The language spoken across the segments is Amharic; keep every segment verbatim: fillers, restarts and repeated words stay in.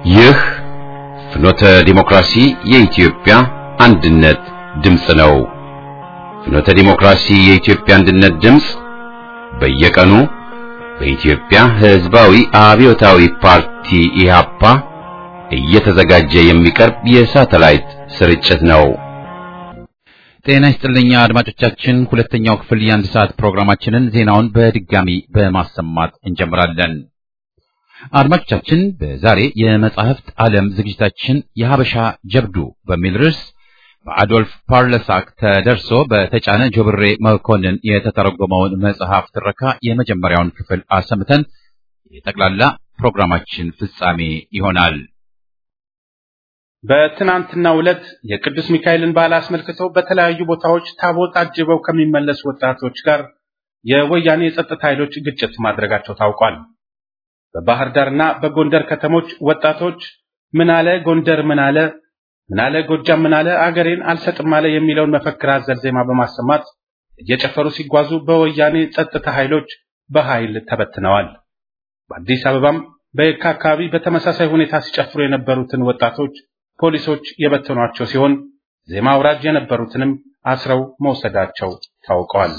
ይህ ፍኖተ ዲሞክራሲ የኢትዮጵያ አንድነት ድምፅ ነው። ፍኖተ ዲሞክራሲ የኢትዮጵያ አንድነት ድምፅ በየቀኑ በኢትዮጵያ ሕዝባዊ አብዮታዊ ፓርቲ ኢህአፓ እየተዘጋጀ የሚቀርብ የሳተላይት ስርጭት ነው። ጤና ይስጥልኝ አድማጮቻችን፣ ሁለተኛው ክፍል የአንድ ሰዓት ፕሮግራማችንን ዜናውን በድጋሚ በማሰማት እንጀምራለን። አድማጮቻችን፣ በዛሬ የመጻሕፍት ዓለም ዝግጅታችን የሀበሻ ጀብዱ በሚል ርዕስ በአዶልፍ ፓርለሳክ ተደርሶ በተጫነ ጆብሬ መኮንን የተተረጎመውን መጽሐፍ ትረካ የመጀመሪያውን ክፍል አሰምተን የጠቅላላ ፕሮግራማችን ፍጻሜ ይሆናል። በትናንትናው ዕለት የቅዱስ ሚካኤልን በዓል አስመልክቶ በተለያዩ ቦታዎች ታቦት አጅበው ከሚመለሱ ወጣቶች ጋር የወያኔ የጸጥታ ኃይሎች ግጭት ማድረጋቸው ታውቋል። በባህር ዳርና በጎንደር ከተሞች ወጣቶች ምን አለ ጎንደር ምን አለ ምን አለ ጎጃም ምን አለ አገሬን አልሰጥም አለ የሚለውን መፈክር አዘል ዜማ በማሰማት እየጨፈሩ ሲጓዙ በወያኔ ጸጥታ ኃይሎች በኃይል ተበትነዋል። በአዲስ አበባም በየካ አካባቢ በተመሳሳይ ሁኔታ ሲጨፍሩ የነበሩትን ወጣቶች ፖሊሶች የበተኗቸው ሲሆን ዜማ አውራጅ የነበሩትንም አስረው መውሰዳቸው ታውቋል።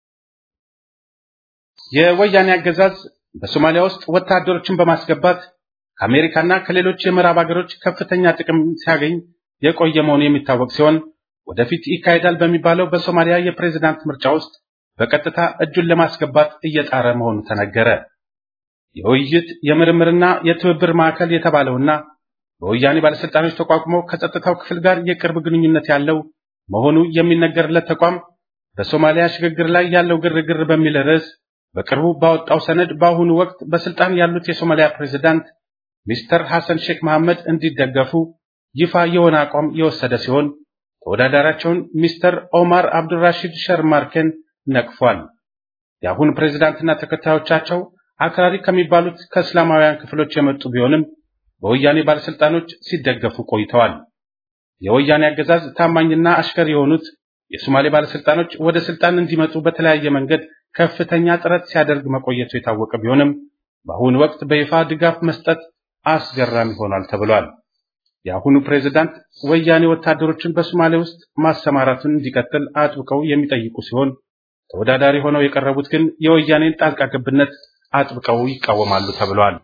የወያኔ አገዛዝ በሶማሊያ ውስጥ ወታደሮችን በማስገባት ከአሜሪካና ከሌሎች የምዕራብ ሀገሮች ከፍተኛ ጥቅም ሲያገኝ የቆየ መሆኑ የሚታወቅ ሲሆን ወደፊት ይካሄዳል በሚባለው በሶማሊያ የፕሬዝዳንት ምርጫ ውስጥ በቀጥታ እጁን ለማስገባት እየጣረ መሆኑ ተነገረ። የውይይት የምርምርና የትብብር ማዕከል የተባለውና በወያኔ ባለስልጣኖች ተቋቁሞ ከጸጥታው ክፍል ጋር የቅርብ ግንኙነት ያለው መሆኑ የሚነገርለት ተቋም በሶማሊያ ሽግግር ላይ ያለው ግርግር በሚል ርዕስ በቅርቡ ባወጣው ሰነድ በአሁኑ ወቅት በስልጣን ያሉት የሶማሊያ ፕሬዝዳንት ሚስተር ሐሰን ሼክ መሐመድ እንዲደገፉ ይፋ የሆነ አቋም የወሰደ ሲሆን ተወዳዳሪያቸውን ሚስተር ኦማር አብዱራሺድ ሸርማርኬን ነቅፏል። የአሁኑ ፕሬዝዳንትና ተከታዮቻቸው አክራሪ ከሚባሉት ከእስላማውያን ክፍሎች የመጡ ቢሆንም በወያኔ ባለስልጣኖች ሲደገፉ ቆይተዋል። የወያኔ አገዛዝ ታማኝና አሽከር የሆኑት የሶማሌ ባለስልጣኖች ወደ ስልጣን እንዲመጡ በተለያየ መንገድ ከፍተኛ ጥረት ሲያደርግ መቆየቱ የታወቀ ቢሆንም በአሁኑ ወቅት በይፋ ድጋፍ መስጠት አስገራሚ ሆኗል ተብሏል። የአሁኑ ፕሬዝዳንት ወያኔ ወታደሮችን በሶማሌ ውስጥ ማሰማራቱን እንዲቀጥል አጥብቀው የሚጠይቁ ሲሆን ተወዳዳሪ ሆነው የቀረቡት ግን የወያኔን ጣልቃ ገብነት አጥብቀው ይቃወማሉ ተብሏል።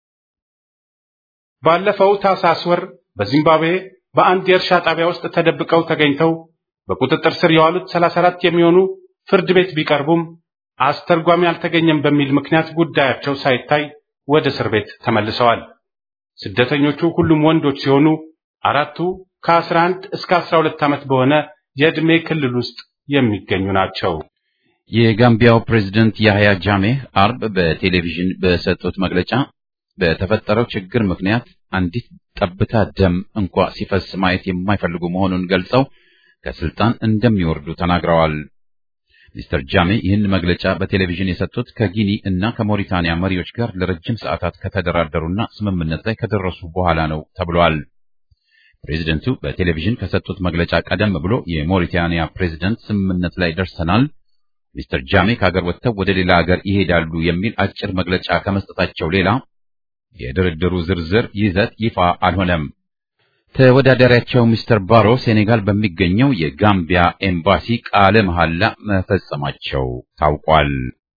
ባለፈው ታህሳስ ወር በዚምባብዌ በአንድ የእርሻ ጣቢያ ውስጥ ተደብቀው ተገኝተው በቁጥጥር ስር የዋሉት ሰላሳ አራት የሚሆኑ ፍርድ ቤት ቢቀርቡም አስተርጓሚ አልተገኘም በሚል ምክንያት ጉዳያቸው ሳይታይ ወደ እስር ቤት ተመልሰዋል። ስደተኞቹ ሁሉም ወንዶች ሲሆኑ አራቱ ከአስራ አንድ እስከ አስራ ሁለት ዓመት በሆነ የዕድሜ ክልል ውስጥ የሚገኙ ናቸው። የጋምቢያው ፕሬዝዳንት ያህያ ጃሜህ አርብ በቴሌቪዥን በሰጡት መግለጫ በተፈጠረው ችግር ምክንያት አንዲት ጠብታ ደም እንኳ ሲፈስ ማየት የማይፈልጉ መሆኑን ገልጸው ከስልጣን እንደሚወርዱ ተናግረዋል። ሚስተር ጃሜ ይህን መግለጫ በቴሌቪዥን የሰጡት ከጊኒ እና ከሞሪታኒያ መሪዎች ጋር ለረጅም ሰዓታት ከተደራደሩና ስምምነት ላይ ከደረሱ በኋላ ነው ተብሏል። ፕሬዝደንቱ በቴሌቪዥን ከሰጡት መግለጫ ቀደም ብሎ የሞሪታኒያ ፕሬዝደንት ስምምነት ላይ ደርሰናል፣ ሚስተር ጃሜ ከሀገር ወጥተው ወደ ሌላ ሀገር ይሄዳሉ የሚል አጭር መግለጫ ከመስጠታቸው ሌላ የድርድሩ ዝርዝር ይዘት ይፋ አልሆነም። ተወዳዳሪያቸው ሚስተር ባሮ ሴኔጋል በሚገኘው የጋምቢያ ኤምባሲ ቃለ መሐላ መፈጸማቸው ታውቋል።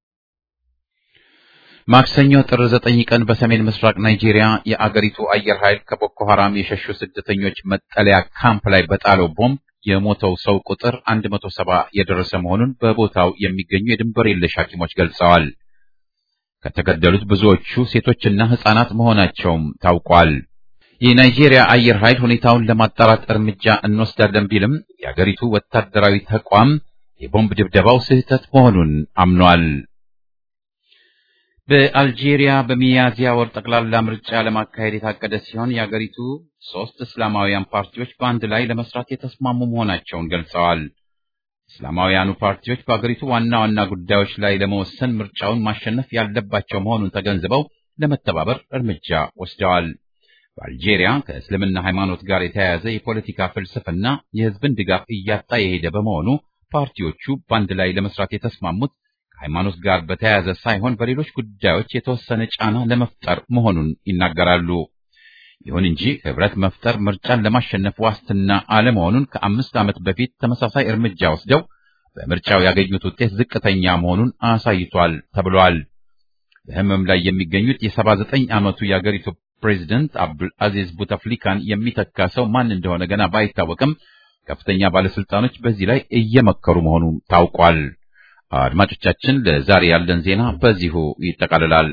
ማክሰኞ ጥር ዘጠኝ ቀን በሰሜን ምስራቅ ናይጄሪያ የአገሪቱ አየር ኃይል ከቦኮ ሐራም የሸሹ ስደተኞች መጠለያ ካምፕ ላይ በጣለው ቦምብ የሞተው ሰው ቁጥር አንድ መቶ ሰባ የደረሰ መሆኑን በቦታው የሚገኙ የድንበር የለሽ ሐኪሞች ገልጸዋል። ከተገደሉት ብዙዎቹ ሴቶችና ሕፃናት መሆናቸውም ታውቋል። የናይጄሪያ አየር ኃይል ሁኔታውን ለማጣራት እርምጃ እንወስዳለን ቢልም የአገሪቱ ወታደራዊ ተቋም የቦምብ ድብደባው ስህተት መሆኑን አምኗል። በአልጄሪያ በሚያዝያ ወር ጠቅላላ ምርጫ ለማካሄድ የታቀደ ሲሆን የአገሪቱ ሶስት እስላማውያን ፓርቲዎች በአንድ ላይ ለመስራት የተስማሙ መሆናቸውን ገልጸዋል። እስላማውያኑ ፓርቲዎች በአገሪቱ ዋና ዋና ጉዳዮች ላይ ለመወሰን ምርጫውን ማሸነፍ ያለባቸው መሆኑን ተገንዝበው ለመተባበር እርምጃ ወስደዋል። በአልጄሪያ ከእስልምና ሃይማኖት ጋር የተያያዘ የፖለቲካ ፍልስፍና የሕዝብን ድጋፍ እያጣ የሄደ በመሆኑ ፓርቲዎቹ በአንድ ላይ ለመስራት የተስማሙት ከሃይማኖት ጋር በተያያዘ ሳይሆን በሌሎች ጉዳዮች የተወሰነ ጫና ለመፍጠር መሆኑን ይናገራሉ። ይሁን እንጂ ህብረት መፍጠር ምርጫን ለማሸነፍ ዋስትና አለመሆኑን ከአምስት ዓመት በፊት ተመሳሳይ እርምጃ ወስደው በምርጫው ያገኙት ውጤት ዝቅተኛ መሆኑን አሳይቷል ተብሏል። በህመም ላይ የሚገኙት የሰባ ዘጠኝ ዓመቱ የአገሪቱ ፕሬዝዳንት አብዱል አዚዝ ቡተፍሊካን የሚተካ ሰው ማን እንደሆነ ገና ባይታወቅም ከፍተኛ ባለስልጣኖች በዚህ ላይ እየመከሩ መሆኑ ታውቋል። አድማጮቻችን፣ ለዛሬ ያለን ዜና በዚሁ ይጠቃልላል።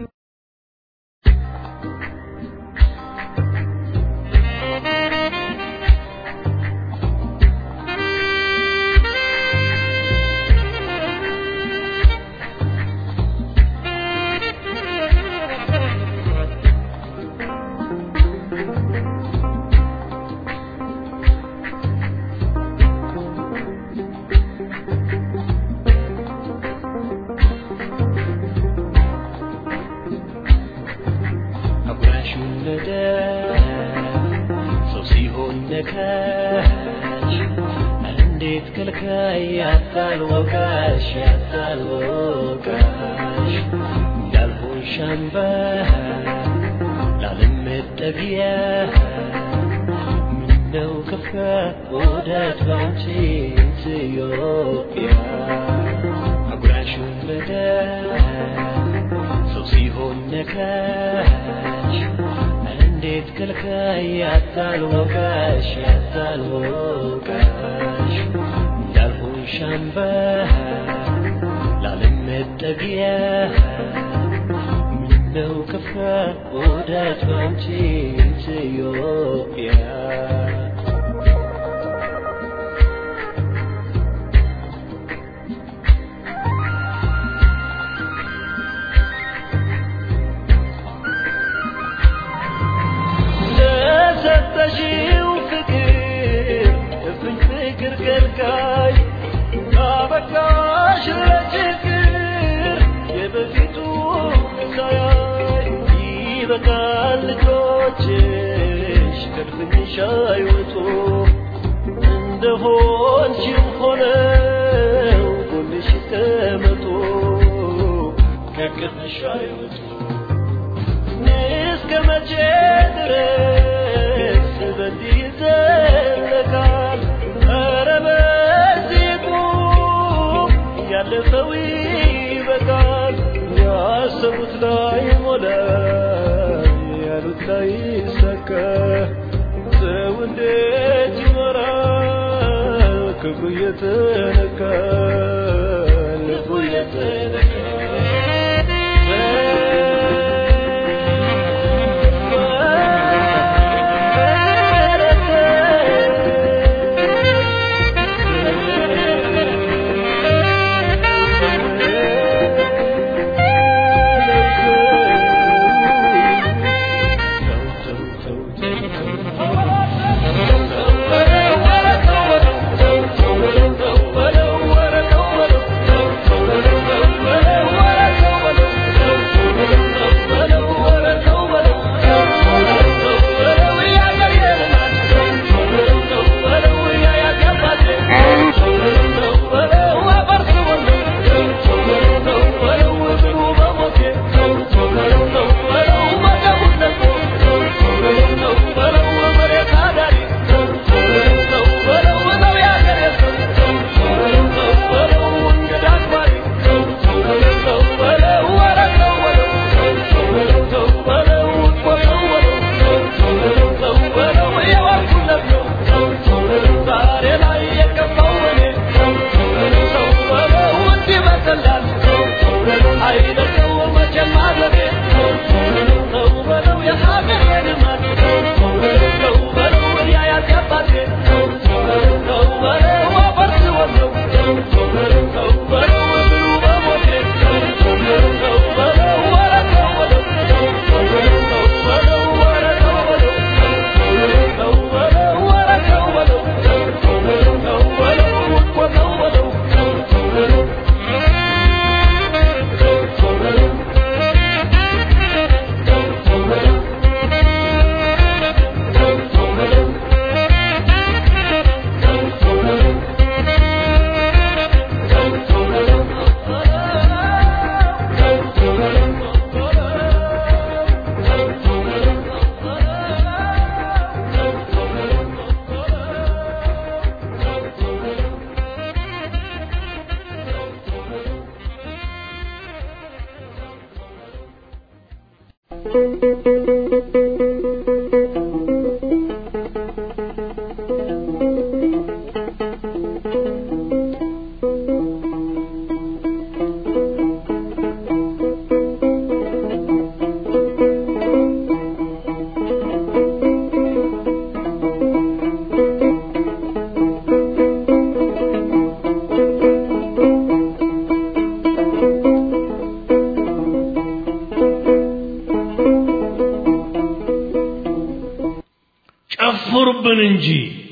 ጨፍሩብን እንጂ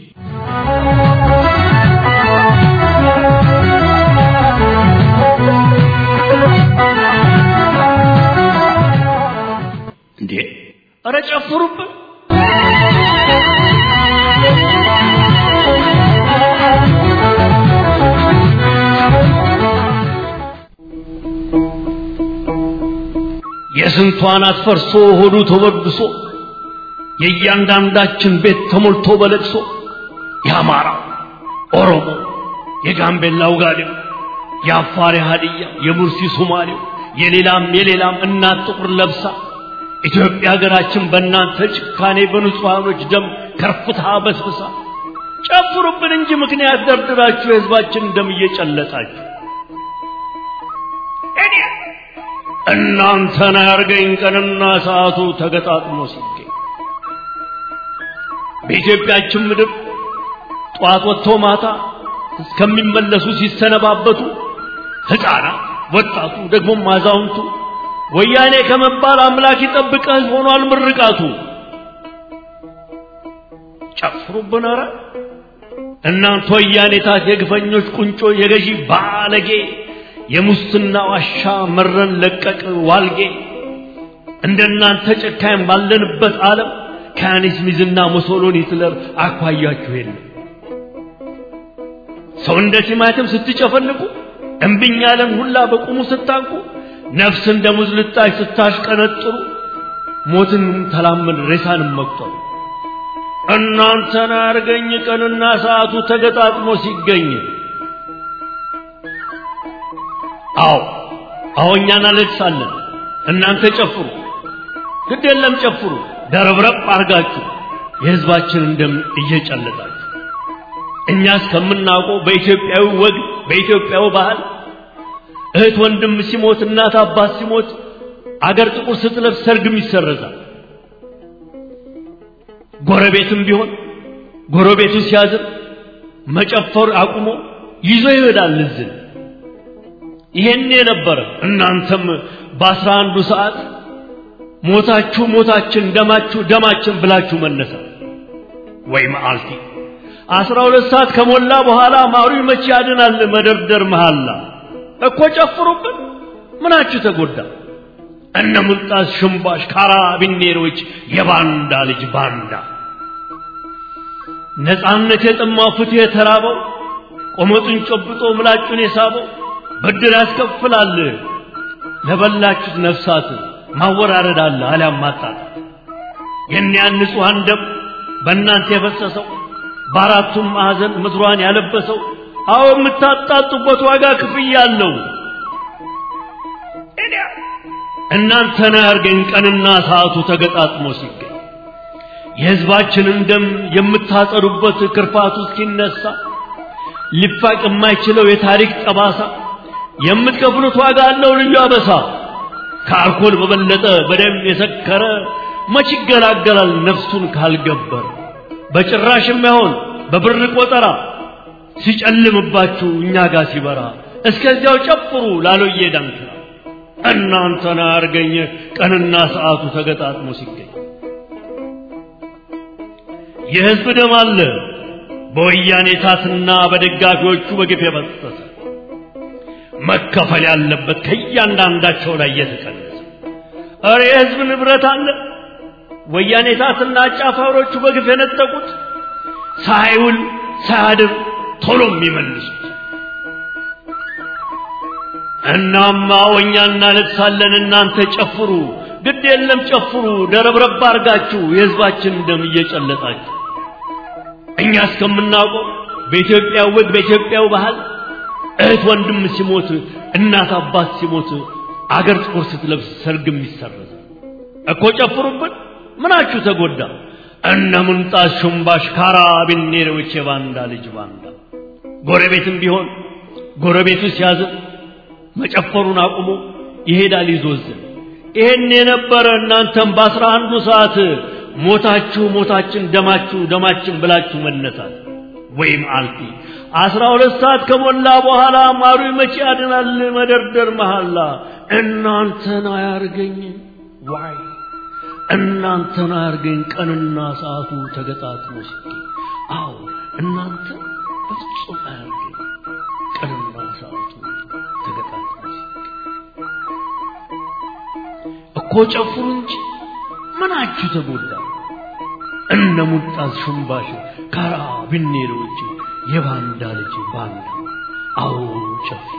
እንዴ አረ ጨፍሩብን የስንቷን አትፈርሶ ሆዱ ተወድሶ የእያንዳንዳችን ቤት ተሞልቶ በለቅሶ የአማራ ኦሮሞ የጋምቤላው ጋዴው የአፋር ሀዲያ የሙርሲ ሶማሌው የሌላም የሌላም እናት ጥቁር ለብሳ ኢትዮጵያ ሀገራችን በእናንተ ጭካኔ በንጹሃኖች ደም ከርፍታ በስብሳ ጨፍሩብን እንጂ ምክንያት ደርድራችሁ የህዝባችን ደም እየጨለጣችሁ እኔ እናንተን ያርገኝ ቀንና ሰዓቱ ተገጣጥሞ ሲገኝ በኢትዮጵያችን ምድር ጧት ወጥቶ ማታ እስከሚመለሱ ሲሰነባበቱ ህፃናት ወጣቱ ደግሞ ማዛውንቱ ወያኔ ከመባል አምላክ ይጠብቀህ ሆኗል ምርቃቱ ጨፍሩብን ኧረ እናንተ ወያኔታት የግፈኞች ቁንጮ የገዢ ባለጌ የሙስና ዋሻ መረን ለቀቅ ዋልጌ እንደናንተ ጨካኝ ባለንበት ዓለም ካኒስ ሚዝና ሙሶሎኒ ሂትለር አኳያችሁ የለም ሰው እንደ ቲማቲም ስትጨፈልቁ እምብኛ ያለን ሁላ በቁሙ ስታንቁ ነፍስ እንደ ሙዝ ልጣጭ ስታሽቀነጥሩ ሞትን ተላመን ሬሳንም መቁጠሩ እናንተን አርገኝ ቀንና ሰዓቱ ተገጣጥሞ ሲገኝ አው አውኛና ለቅሳለን እናንተ ጨፍሩ ግድ የለም ጨፍሩ ደረብረብ አርጋችሁ የህዝባችን እንደም እየጨለጣችሁ እኛ እስከምናውቀው በኢትዮጵያዊ ወግ በኢትዮጵያዊ ባህል እህት ወንድም ሲሞት እናት አባት ሲሞት አገር ጥቁር ስትለብስ ሰርግም ይሰረዛል ጎረቤትም ቢሆን ጎረቤቱ ሲያዝን መጨፈር አቁሞ ይዞ ይሄዳል ልዝን ይሄን የነበረ እናንተም በአስራ አንዱ ሰዓት ሞታችሁ ሞታችን ደማችሁ ደማችን ብላችሁ መነሳ ወይ መዓልቲ አስራ ሁለት ሰዓት ከሞላ በኋላ ማሩ መቼ ያድናል መደርደር መሐላ እኮ ጨፍሩብን ምናችሁ ተጎዳ እነ ሙልጣስ ሽምባሽ ካራቢኔሮች የባንዳ ልጅ ባንዳ ነፃነት የጠማው ፍትህ የተራበው ቆመጡን ጨብጦ ምላጩን የሳበው ብድር ያስከፍላል ለበላችሁት ነፍሳት ማወራረድ አለ አልያም ማጣት የእኒያን ንጹሃን ደም በእናንተ የፈሰሰው በአራቱም ማዕዘን ምድሯን ያለበሰው አዎ የምታጣጡበት ዋጋ ክፍያ አለው እናንተን ያርገኝ ቀንና ሰዓቱ ተገጣጥሞ ሲገኝ የህዝባችንን ደም የምታጸዱበት ክርፋቱ እስኪነሳ ሊፋቅ የማይችለው የታሪክ ጠባሳ የምትከፍሉት ዋጋ አለው ልዩ አበሳ ከአልኮል በበለጠ በደም የሰከረ መች ይገላገላል ነፍሱን ካልገበር በጭራሽ የማይሆን በብር ቆጠራ ሲጨልምባችሁ እኛ ጋር ሲበራ እስከዚያው ጨፍሩ ላሎዬ ዳንክራ እናንተን አርገኝ ቀንና ሰዓቱ ተገጣጥሞ ሲገኝ የህዝብ ደም አለ በወያኔ ታትና በደጋፊዎቹ በግፍ የፈሰሰ መከፈል ያለበት ከእያንዳንዳቸው ላይ የተቀነሰ አረ የህዝብ ንብረት አለ ወያኔ ታትና አጫፋሮቹ በግፍ የነጠቁት ሳይውል ሳያድር ቶሎ የሚመልሱት እናማ ወኛና ለብሳለን እናንተ ጨፍሩ ግድ የለም ጨፍሩ ደረብረብ አርጋችሁ የህዝባችን ደም እየጨለጣችሁ እኛ እስከምናውቀው በኢትዮጵያ ወግ በኢትዮጵያው ባህል እህት ወንድም ሲሞት እናት አባት ሲሞት አገር ጥቁር ስትለብስ ሰርግም ይሰረዝ እኮ ጨፍሩብን ምናችሁ ተጎዳ እነ ሙልጣስ ሽምባሽ ካራቢኔሮች የባንዳ ልጅ ባንዳ ጎረቤትም ቢሆን ጎረቤቱ ሲያዝን መጨፈሩን አቁሞ ይሄዳል ይዞዝን ይሄን የነበረ እናንተም በአስራ አንዱ ሰዓት ሞታችሁ ሞታችን ደማችሁ ደማችን ብላችሁ መነሳት ወይም አልፊ አስራ ሁለት ሰዓት ከሞላ በኋላ ማሩ መቼ ያድናል መደርደር መሐላ እናንተን አያርገኝ ዋይ እናንተን አርገኝ ቀንና ሰዓቱ ተገጣጥሞ ሲገኝ አዎ እናንተ በፍጹም አርገኝ ቀንና ሰዓቱ ተገጣጥሞ ሲገኝ እኮ ጨፍሩ እንጂ ምናችሁ ተጎዳ እነ ሙልጣስ ሽምባሽ ካራ ቢኔሮች የባንዳ ልጅ ባንዳ አዎ ጨፍሩ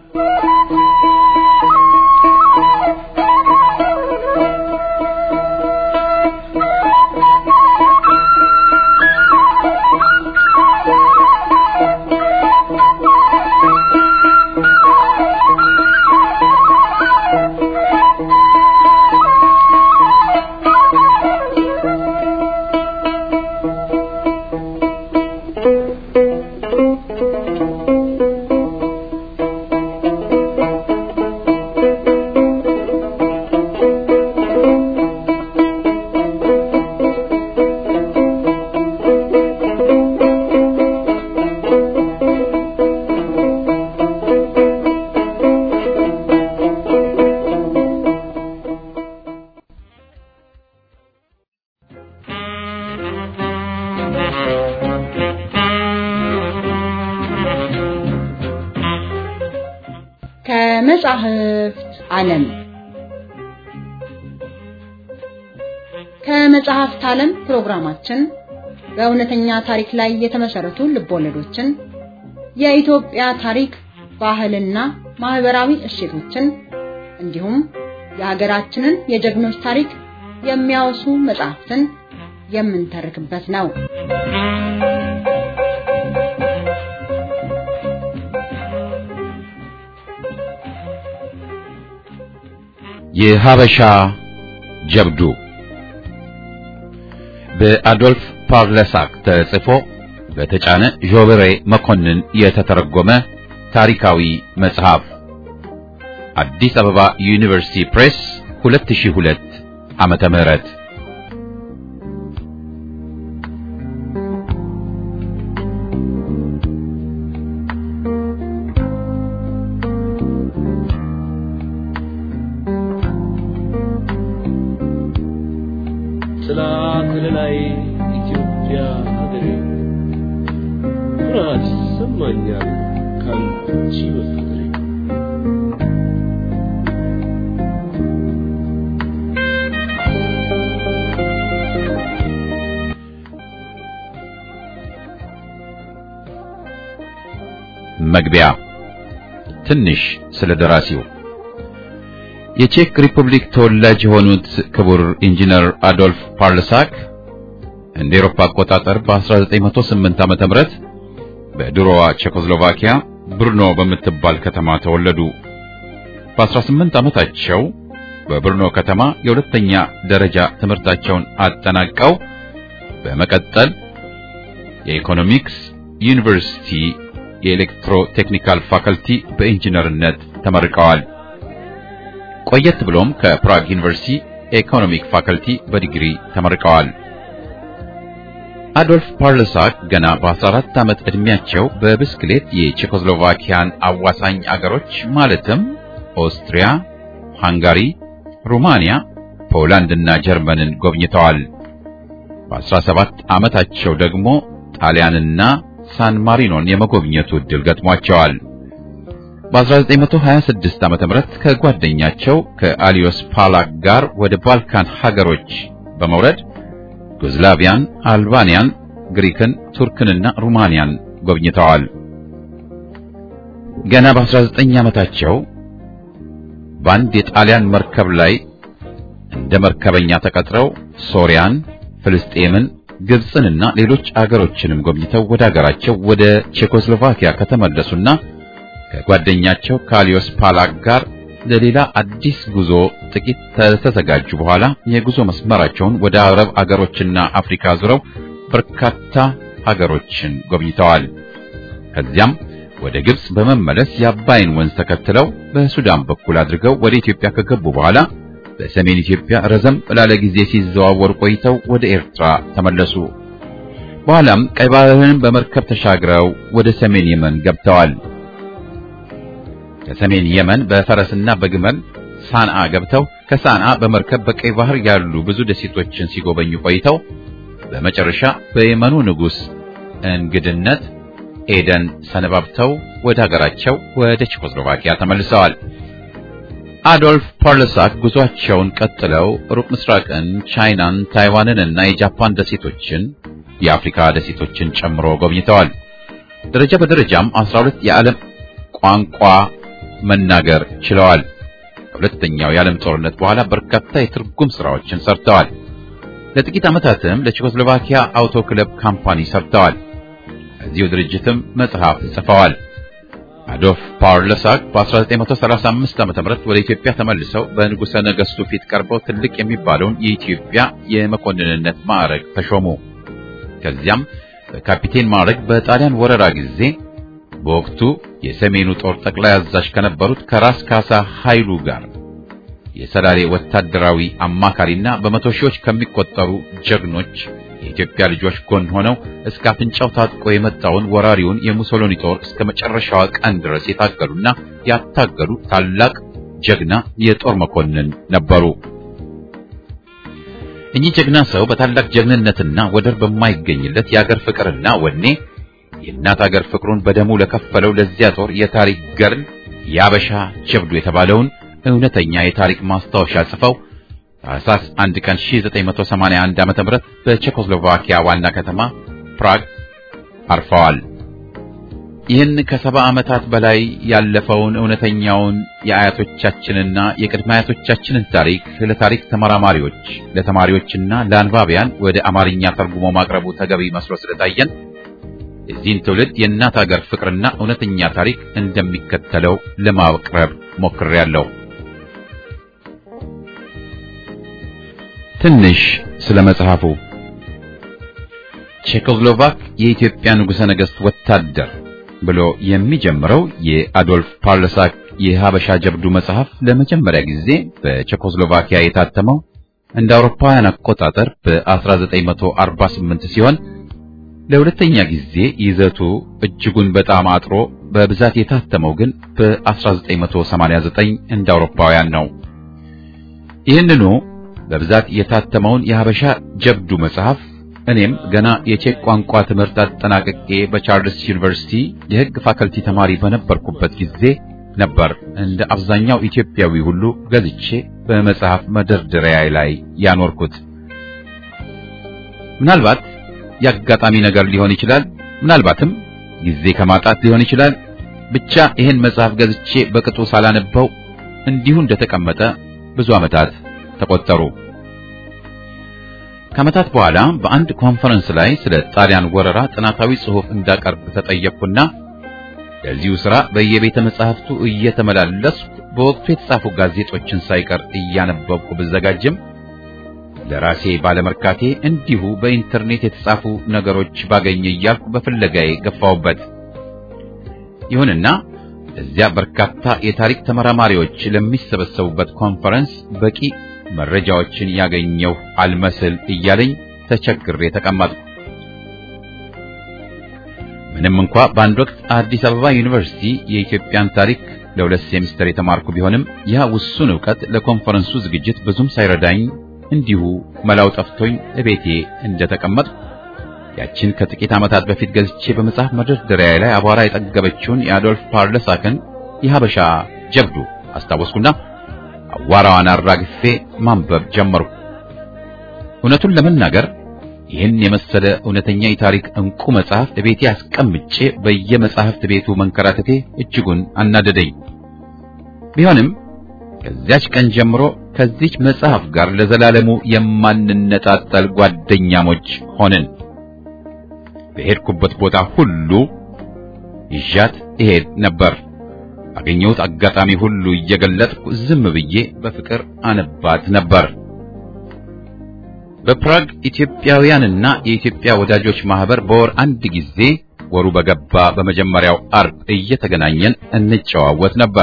ከመጽሐፍት ዓለም ከመጽሐፍት ዓለም ፕሮግራማችን በእውነተኛ ታሪክ ላይ የተመሰረቱ ልቦለዶችን የኢትዮጵያ ታሪክ ባህልና ማህበራዊ እሴቶችን እንዲሁም የሀገራችንን የጀግኖች ታሪክ የሚያወሱ መጽሐፍትን የምንተርክበት ነው። የሀበሻ ጀብዱ በአዶልፍ ፓርለሳክ ተጽፎ በተጫነ ጆብሬ መኮንን የተተረጎመ ታሪካዊ መጽሐፍ አዲስ አበባ ዩኒቨርሲቲ ፕሬስ ሁለት ሺህ ሁለት ዓመተ ምህረት ላይ ኢትዮጵያ ሀገሬ ፍርሃት ይሰማኛል ካንቺ በፍቅሬ መግቢያ ትንሽ ስለ ደራሲው የቼክ ሪፐብሊክ ተወላጅ የሆኑት ክቡር ኢንጂነር አዶልፍ ፓርለሳክ እንደ አውሮፓ አቆጣጠር በ1908 ዓመተ ምህረት በድሮዋ ቼኮስሎቫኪያ ብሩኖ በምትባል ከተማ ተወለዱ። በ18 ዓመታቸው በብሩኖ ከተማ የሁለተኛ ደረጃ ትምህርታቸውን አጠናቀው በመቀጠል የኢኮኖሚክስ ዩኒቨርሲቲ የኤሌክትሮ ቴክኒካል ፋካልቲ በኢንጂነርነት ተመርቀዋል። ቆየት ብሎም ከፕራግ ዩኒቨርሲቲ ኢኮኖሚክ ፋካልቲ በዲግሪ ተመርቀዋል። አዶልፍ ፓርለሳክ ገና በ14 ዓመት ዕድሜያቸው በብስክሌት የቼኮስሎቫኪያን አዋሳኝ አገሮች ማለትም ኦስትሪያ፣ ሃንጋሪ፣ ሩማኒያ፣ ፖላንድ እና ጀርመንን ጎብኝተዋል። በ17 ዓመታቸው ደግሞ ጣሊያንና ሳን ማሪኖን የመጎብኘቱ ዕድል ገጥሟቸዋል። በ1926 ዓመተ ምህረት ከጓደኛቸው ከአሊዮስ ፓላክ ጋር ወደ ባልካን ሀገሮች በመውረድ ዩጎዝላቪያን፣ አልባኒያን፣ ግሪክን፣ ቱርክንና ሩማኒያን ጎብኝተዋል። ገና በ19 ዓመታቸው በአንድ የጣሊያን መርከብ ላይ እንደ መርከበኛ ተቀጥረው ሶሪያን፣ ፍልስጤምን፣ ግብጽንና ሌሎች አገሮችንም ጎብኝተው ወደ አገራቸው ወደ ቼኮስሎቫኪያ ከተመለሱና ከጓደኛቸው ካሊዮስ ፓላክ ጋር ለሌላ አዲስ ጉዞ ጥቂት ተዘጋጁ በኋላ የጉዞ መስመራቸውን ወደ አረብ አገሮችና አፍሪካ ዙረው በርካታ አገሮችን ጎብኝተዋል። ከዚያም ወደ ግብጽ በመመለስ የአባይን ወንዝ ተከትለው በሱዳን በኩል አድርገው ወደ ኢትዮጵያ ከገቡ በኋላ በሰሜን ኢትዮጵያ ረዘም ላለ ጊዜ ሲዘዋወሩ ቆይተው ወደ ኤርትራ ተመለሱ። በኋላም ቀይ ባህርን በመርከብ ተሻግረው ወደ ሰሜን የመን ገብተዋል። ከሰሜን የመን በፈረስና በግመል ሳንዓ ገብተው ከሳና በመርከብ በቀይ ባህር ያሉ ብዙ ደሴቶችን ሲጎበኙ ቆይተው በመጨረሻ በየመኑ ንጉስ እንግድነት ኤደን ሰነባብተው ወደ ሀገራቸው ወደ ቼኮስሎቫኪያ ተመልሰዋል። አዶልፍ ፓርለሳክ ጉዟቸውን ቀጥለው ሩቅ ምስራቅን፣ ቻይናን፣ ታይዋንን እና የጃፓን ደሴቶችን የአፍሪካ ደሴቶችን ጨምሮ ጎብኝተዋል። ደረጃ በደረጃም አስራ ሁለት የዓለም ቋንቋ መናገር ችለዋል። ከሁለተኛው የዓለም ጦርነት በኋላ በርካታ የትርጉም ስራዎችን ሰርተዋል። ለጥቂት ዓመታትም ለቼኮስሎቫኪያ አውቶ ክለብ ካምፓኒ ሰርተዋል። እዚሁ ድርጅትም መጽሐፍ ጽፈዋል። አዶልፍ ፓርለሳክ በ1935 ዓ.ም ወደ ኢትዮጵያ ተመልሰው በንጉሠ ነገሥቱ ፊት ቀርበው ትልቅ የሚባለውን የኢትዮጵያ የመኮንንነት ማዕረግ ተሾሙ። ከዚያም በካፒቴን ማዕረግ በጣሊያን ወረራ ጊዜ በወቅቱ የሰሜኑ ጦር ጠቅላይ አዛዥ ከነበሩት ከራስ ካሳ ኃይሉ ጋር የሰላሌ ወታደራዊ አማካሪና በመቶ ሺዎች ከሚቆጠሩ ጀግኖች የኢትዮጵያ ልጆች ጎን ሆነው እስከ አፍንጫው ታጥቆ የመጣውን ወራሪውን የሙሶሎኒ ጦር እስከ መጨረሻው ቀን ድረስ የታገሉና ያታገሉ ታላቅ ጀግና የጦር መኮንን ነበሩ። እኚህ ጀግና ሰው በታላቅ ጀግንነትና ወደር በማይገኝለት የአገር ፍቅርና ወኔ የእናት አገር ፍቅሩን በደሙ ለከፈለው ለዚያ ጦር የታሪክ ገርል ያበሻ ጀብዱ የተባለውን እውነተኛ የታሪክ ማስታወሻ ጽፈው ታኅሳስ አንድ ቀን ሺህ ዘጠኝ መቶ ሰማንያ አንድ ዓመተ ምህረት በቼኮስሎቫኪያ ዋና ከተማ ፕራግ አርፈዋል። ይህን ከሰባ ዓመታት በላይ ያለፈውን እውነተኛውን የአያቶቻችንና የቅድመ አያቶቻችንን ታሪክ ለታሪክ ተመራማሪዎች፣ ለተማሪዎችና ለአንባቢያን ወደ አማርኛ ተርጉሞ ማቅረቡ ተገቢ መስሎ ስለታየን የዚህን ትውልድ የእናት አገር ፍቅርና እውነተኛ ታሪክ እንደሚከተለው ለማቅረብ ሞክሬያለሁ። ትንሽ ስለ መጽሐፉ። ቼኮስሎቫክ የኢትዮጵያ ንጉሠ ነገሥት ወታደር ብሎ የሚጀምረው የአዶልፍ ፓርለሳክ የሀበሻ ጀብዱ መጽሐፍ ለመጀመሪያ ጊዜ በቼኮስሎቫኪያ የታተመው እንደ አውሮፓውያን አቆጣጠር በ1948 ሲሆን ለሁለተኛ ጊዜ ይዘቱ እጅጉን በጣም አጥሮ በብዛት የታተመው ግን በ1989 እንደ አውሮፓውያን ነው። ይህንኑ በብዛት የታተመውን የሀበሻ ጀብዱ መጽሐፍ እኔም ገና የቼክ ቋንቋ ትምህርት አጠናቅቄ በቻርልስ ዩኒቨርሲቲ የሕግ ፋከልቲ ተማሪ በነበርኩበት ጊዜ ነበር እንደ አብዛኛው ኢትዮጵያዊ ሁሉ ገዝቼ በመጽሐፍ መደርደሪያ ላይ ያኖርኩት። ምናልባት ያጋጣሚ ነገር ሊሆን ይችላል፣ ምናልባትም ጊዜ ከማጣት ሊሆን ይችላል። ብቻ ይህን መጽሐፍ ገዝቼ በቅጡ ሳላነበው እንዲሁ እንደተቀመጠ ብዙ ዓመታት ተቆጠሩ። ከዓመታት በኋላ በአንድ ኮንፈረንስ ላይ ስለ ጣሊያን ወረራ ጥናታዊ ጽሑፍ እንዳቀርብ ተጠየቅኩና ለዚሁ ሥራ በየቤተ መጻሕፍቱ እየተመላለስኩ በወቅቱ የተጻፉ ጋዜጦችን ሳይቀር እያነበብኩ ብዘጋጅም ለራሴ ባለመርካቴ እንዲሁ በኢንተርኔት የተጻፉ ነገሮች ባገኘ እያልኩ በፍለጋዬ ገፋውበት። ይሁንና እዚያ በርካታ የታሪክ ተመራማሪዎች ለሚሰበሰቡበት ኮንፈረንስ በቂ መረጃዎችን ያገኘው አልመስል እያለኝ ተቸግሬ ተቀመጥኩ። ምንም እንኳ በአንድ ወቅት አዲስ አበባ ዩኒቨርሲቲ የኢትዮጵያን ታሪክ ለሁለት ሴሚስተር የተማርኩ ቢሆንም ያ ውሱን ዕውቀት ለኮንፈረንሱ ዝግጅት ብዙም ሳይረዳኝ እንዲሁ መላው ጠፍቶኝ እቤቴ እንደተቀመጥኩ ያችን ከጥቂት ዓመታት በፊት ገዝቼ በመጽሐፍ መደርደሪያ ላይ አቧራ የጠገበችውን የአዶልፍ ፓርለሳክን የሀበሻ ጀብዱ አስታወስኩና አዋራዋን አራግፌ ማንበብ ጀመርኩ። እውነቱን ለመናገር ይህን የመሰለ እውነተኛ የታሪክ እንቁ መጽሐፍ እቤቴ አስቀምጬ በየመጽሐፍት ቤቱ መንከራተቴ እጅጉን አናደደኝ። ቢሆንም ከዚያች ቀን ጀምሮ ከዚች መጽሐፍ ጋር ለዘላለሙ የማንነጣጠል ጓደኛሞች ሆነን በሄድኩበት ቦታ ሁሉ ይዣት እሄድ ነበር። አገኘሁት አጋጣሚ ሁሉ እየገለጥኩ ዝም ብዬ በፍቅር አነባት ነበር። በፕራግ ኢትዮጵያውያንና የኢትዮጵያ ወዳጆች ማህበር በወር አንድ ጊዜ ወሩ በገባ በመጀመሪያው አርብ እየተገናኘን እንጨዋወት ነበር።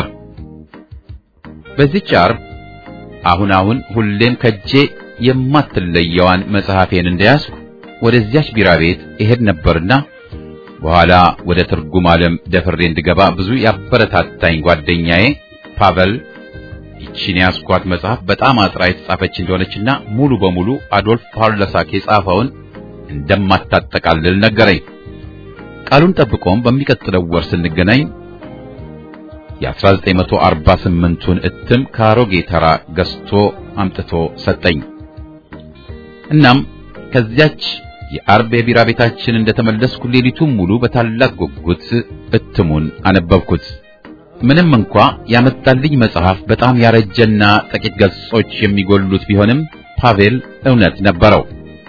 በዚህች አርብ አሁን አሁን ሁሌም ከጄ የማትለየዋን መጽሐፌን እንደያዝኩ ወደዚያች ቢራ ቤት እሄድ ነበርና በኋላ ወደ ትርጉም ዓለም ደፍሬ እንድገባ ብዙ ያበረታታኝ ጓደኛዬ ፓቨል ይቺ ይህችን ያስኳት መጽሐፍ በጣም አጥራ የተጻፈች እንደሆነችና ሙሉ በሙሉ አዶልፍ ፓርለሳክ የጻፈውን እንደማታጠቃልል ነገረኝ። ቃሉን ጠብቆም በሚቀጥለው ወር ስንገናኝ የ1948ቱን እትም ከአሮጌ ተራ ገዝቶ አምጥቶ ሰጠኝ። እናም ከዚያች የአርብ የቢራ ቤታችን እንደተመለስኩ ሌሊቱን ሙሉ በታላቅ ጉጉት እትሙን አነበብኩት። ምንም እንኳ ያመጣልኝ መጽሐፍ በጣም ያረጀና ጥቂት ገጾች የሚጎሉት ቢሆንም ፓቬል እውነት ነበረው።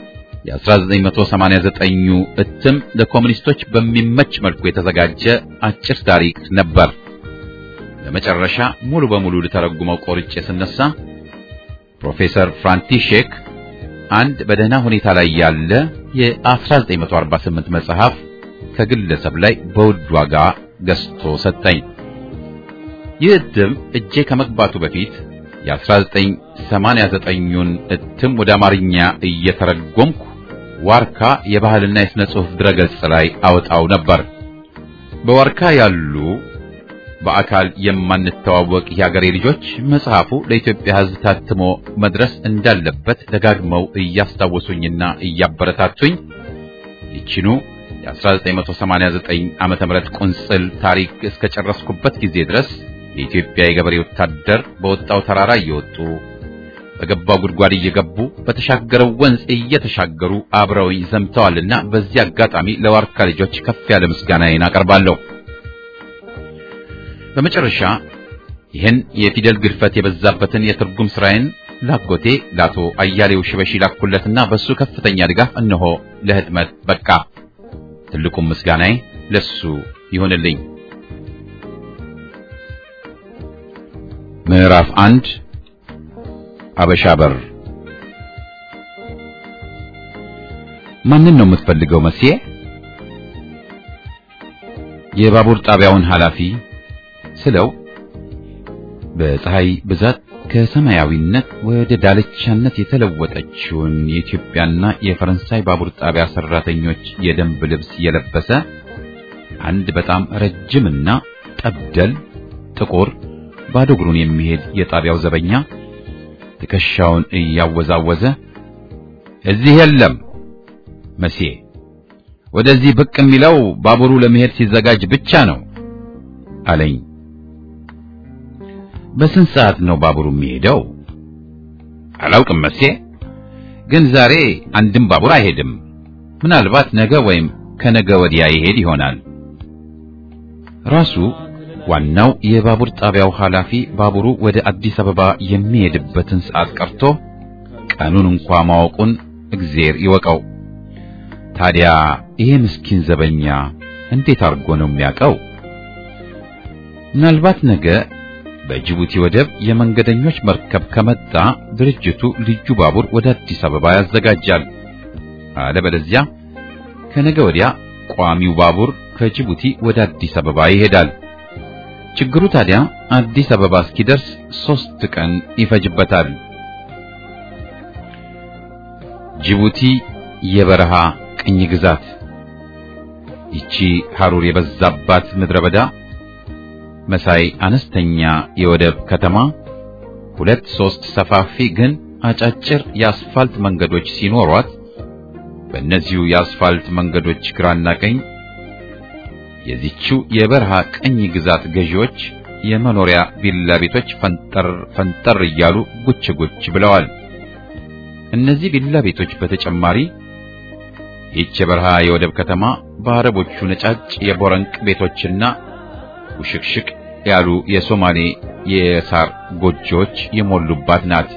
የ1989ኙ እትም ለኮሙኒስቶች በሚመች መልኩ የተዘጋጀ አጭር ታሪክ ነበር። ለመጨረሻ ሙሉ በሙሉ ልተረጉመው ቆርጬ ስነሳ ፕሮፌሰር ፍራንቲሼክ አንድ በደህና ሁኔታ ላይ ያለ የ1948 መጽሐፍ ከግለሰብ ላይ በውድ ዋጋ ገዝቶ ሰጠኝ። ይህ እትም እጄ ከመግባቱ በፊት የ1989ኙን እትም ወደ አማርኛ እየተረጎምኩ ዋርካ የባህልና የሥነ ጽሑፍ ድረገጽ ላይ አወጣው ነበር። በዋርካ ያሉ በአካል የማንተዋወቅ የሀገሬ ልጆች መጽሐፉ ለኢትዮጵያ ሕዝብ ታትሞ መድረስ እንዳለበት ደጋግመው እያስታወሱኝና እያበረታቱኝ ይችኑ የ1989 ዓመተ ምህረት ቁንጽል ታሪክ እስከጨረስኩበት ጊዜ ድረስ የኢትዮጵያ የገበሬ ወታደር በወጣው ተራራ እየወጡ በገባው ጉድጓድ እየገቡ በተሻገረው ወንዝ እየተሻገሩ አብረውኝ ዘምተዋልና በዚህ አጋጣሚ ለዋርካ ልጆች ከፍ ያለ ምስጋናዬን አቀርባለሁ። በመጨረሻ ይህን የፊደል ግድፈት የበዛበትን የትርጉም ስራዬን ላጎቴ ላቶ አያሌው ሽበሺ ላኩለትና በሱ ከፍተኛ ድጋፍ እነሆ ለህትመት በቃ። ትልቁም ምስጋናዬ ለሱ ይሁንልኝ። ምዕራፍ አንድ አበሻ በር። ማንን ነው የምትፈልገው መሲዬ? የባቡር ጣቢያውን ኃላፊ ስለው በፀሐይ ብዛት ከሰማያዊነት ወደ ዳልቻነት የተለወጠችውን የኢትዮጵያና የፈረንሳይ ባቡር ጣቢያ ሰራተኞች የደንብ ልብስ የለበሰ አንድ በጣም ረጅምና ጠብደል ጥቁር ባዶ እግሩን የሚሄድ የጣቢያው ዘበኛ ትከሻውን እያወዛወዘ እዚህ የለም መሲዬ፣ ወደዚህ ብቅ የሚለው ባቡሩ ለመሄድ ሲዘጋጅ ብቻ ነው አለኝ። በስንት ሰዓት ነው ባቡሩ የሚሄደው? አላውቅም መሲዬ፣ ግን ዛሬ አንድም ባቡር አይሄድም። ምናልባት ነገ ወይም ከነገ ወዲያ ይሄድ ይሆናል። ራሱ ዋናው የባቡር ጣቢያው ኃላፊ ባቡሩ ወደ አዲስ አበባ የሚሄድበትን ሰዓት ቀርቶ ቀኑን እንኳን ማወቁን እግዚአብሔር ይወቀው። ታዲያ ይሄ ምስኪን ዘበኛ እንዴት አድርጎ ነው የሚያውቀው? ምናልባት ነገ በጅቡቲ ወደብ የመንገደኞች መርከብ ከመጣ ድርጅቱ ልዩ ባቡር ወደ አዲስ አበባ ያዘጋጃል። አለበለዚያ ከነገ ወዲያ ቋሚው ባቡር ከጅቡቲ ወደ አዲስ አበባ ይሄዳል። ችግሩ ታዲያ አዲስ አበባ እስኪደርስ ሶስት ቀን ይፈጅበታል። ጅቡቲ የበረሃ ቅኝ ግዛት፣ ይቺ ሐሩር የበዛባት ምድረ በዳ መሳይ አነስተኛ የወደብ ከተማ ሁለት ሶስት ሰፋፊ ግን አጫጭር የአስፋልት መንገዶች ሲኖሯት በእነዚሁ የአስፋልት መንገዶች ግራና ቀኝ የዚህችው የበረሃ ቅኝ ግዛት ገዢዎች የመኖሪያ ቪላ ቤቶች ፈንጠር ፈንጠር እያሉ ጉች ጉች ብለዋል። እነዚህ ቪላ ቤቶች በተጨማሪ ይህች የበረሃ የወደብ ከተማ በአረቦቹ ነጫጭ የቦረንቅ ቤቶችና ውሽቅሽቅ ያሉ የሶማሌ የሳር ጎጆዎች የሞሉባት ናት።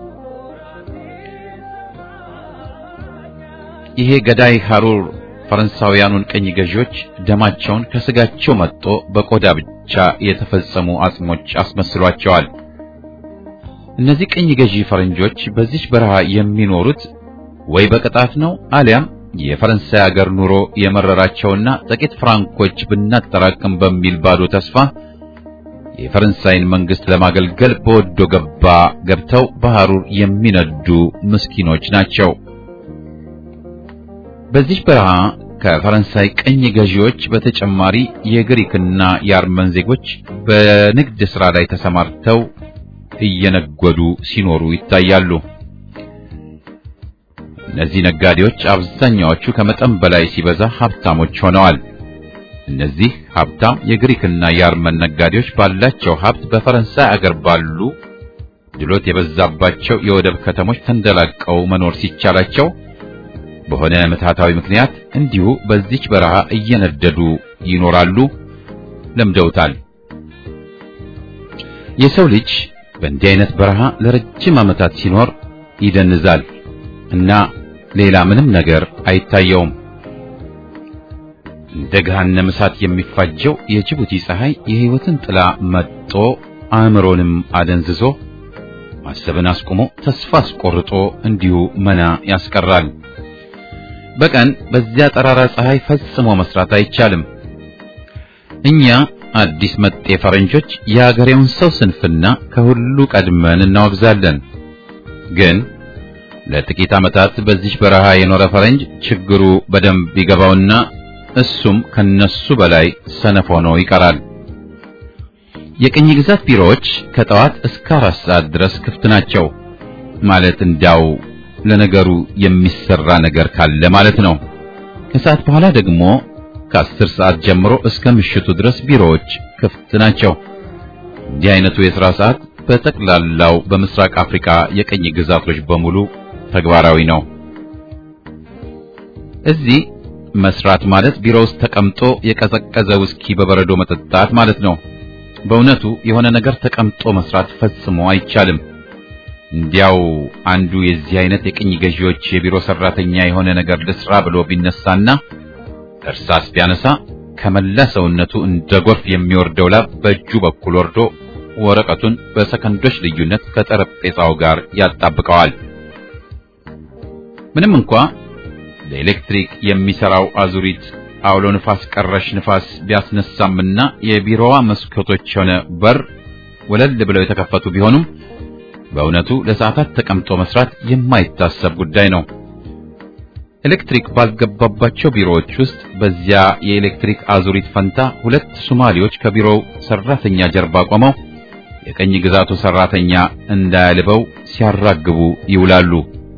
ይሄ ገዳይ ሐሩር ፈረንሳውያኑን ቀኝ ገዢዎች ደማቸውን ከስጋቸው መጥቶ በቆዳ ብቻ የተፈጸሙ አጽሞች አስመስሏቸዋል። እነዚህ ቀኝ ገዢ ፈረንጆች በዚህ በረሃ የሚኖሩት ወይ በቅጣት ነው አሊያም የፈረንሳይ ሀገር ኑሮ የመረራቸውና ጥቂት ፍራንኮች ብናጠራቅም በሚል ባዶ ተስፋ የፈረንሳይን መንግስት ለማገልገል በወዶ ገባ ገብተው በሐሩር የሚነዱ ምስኪኖች ናቸው። በዚህ በረሃ ከፈረንሳይ ቀኝ ገዢዎች በተጨማሪ የግሪክና የአርመን ዜጎች በንግድ ሥራ ላይ ተሰማርተው እየነገዱ ሲኖሩ ይታያሉ። እነዚህ ነጋዴዎች አብዛኛዎቹ ከመጠን በላይ ሲበዛ ሀብታሞች ሆነዋል። እነዚህ ሀብታም የግሪክና የአርመን ነጋዴዎች ባላቸው ሀብት በፈረንሳይ አገር ባሉ ድሎት የበዛባቸው የወደብ ከተሞች ተንደላቀው መኖር ሲቻላቸው በሆነ ምትሃታዊ ምክንያት እንዲሁ በዚች በረሃ እየነደዱ ይኖራሉ፣ ለምደውታል። የሰው ልጅ በእንዲህ አይነት በረሃ ለረጅም ዓመታት ሲኖር ይደንዛል እና ሌላ ምንም ነገር አይታየውም። እንደ ገሃነመ እሳት የሚፋጀው የጅቡቲ ፀሐይ የህይወትን ጥላ መጥቶ አእምሮንም አደንዝዞ ማሰብን አስቆሞ ተስፋ አስቆርጦ እንዲሁ መና ያስቀራል። በቀን በዚያ ጠራራ ፀሐይ ፈጽሞ መስራት አይቻልም። እኛ አዲስ መጤ ፈረንጆች የአገሬውን ሰው ስንፍና ከሁሉ ቀድመን እናወግዛለን። ግን ለጥቂት ዓመታት በዚህ በረሃ የኖረ ፈረንጅ ችግሩ በደንብ ይገባውና እሱም ከነሱ በላይ ሰነፍ ሆኖ ይቀራል። የቅኝ ግዛት ቢሮዎች ከጠዋት እስከ አራት ሰዓት ድረስ ክፍት ናቸው። ማለት እንዳው ለነገሩ የሚሰራ ነገር ካለ ማለት ነው። ከሰዓት በኋላ ደግሞ ከአስር ሰዓት ጀምሮ እስከ ምሽቱ ድረስ ቢሮዎች ክፍት ናቸው። እንዲህ አይነቱ የሥራ ሰዓት በጠቅላላው በምስራቅ አፍሪካ የቅኝ ግዛቶች በሙሉ ተግባራዊ ነው። እዚህ መስራት ማለት ቢሮ ውስጥ ተቀምጦ የቀዘቀዘ ውስኪ በበረዶ መጠጣት ማለት ነው። በእውነቱ የሆነ ነገር ተቀምጦ መስራት ፈጽሞ አይቻልም። እንዲያው አንዱ የዚህ አይነት የቅኝ ገዢዎች የቢሮ ሰራተኛ የሆነ ነገር ልስራ ብሎ ቢነሳና እርሳስ ቢያነሳ ከመላ ሰውነቱ እንደ ጎርፍ የሚወርደው ላብ በእጁ በኩል ወርዶ ወረቀቱን በሰከንዶች ልዩነት ከጠረጴዛው ጋር ያጣብቀዋል። ምንም እንኳ ለኤሌክትሪክ የሚሰራው አዙሪት አውሎ ንፋስ ቀረሽ ንፋስ ቢያስነሳምና የቢሮዋ መስኮቶች ሆነ በር ወለል ብለው የተከፈቱ ቢሆኑም በእውነቱ ለሰዓታት ተቀምጦ መስራት የማይታሰብ ጉዳይ ነው። ኤሌክትሪክ ባልገባባቸው ቢሮዎች ውስጥ በዚያ የኤሌክትሪክ አዙሪት ፈንታ ሁለት ሶማሌዎች ከቢሮው ሰራተኛ ጀርባ ቆመው የቀኝ ግዛቱ ሰራተኛ እንዳያልበው ሲያራግቡ ይውላሉ።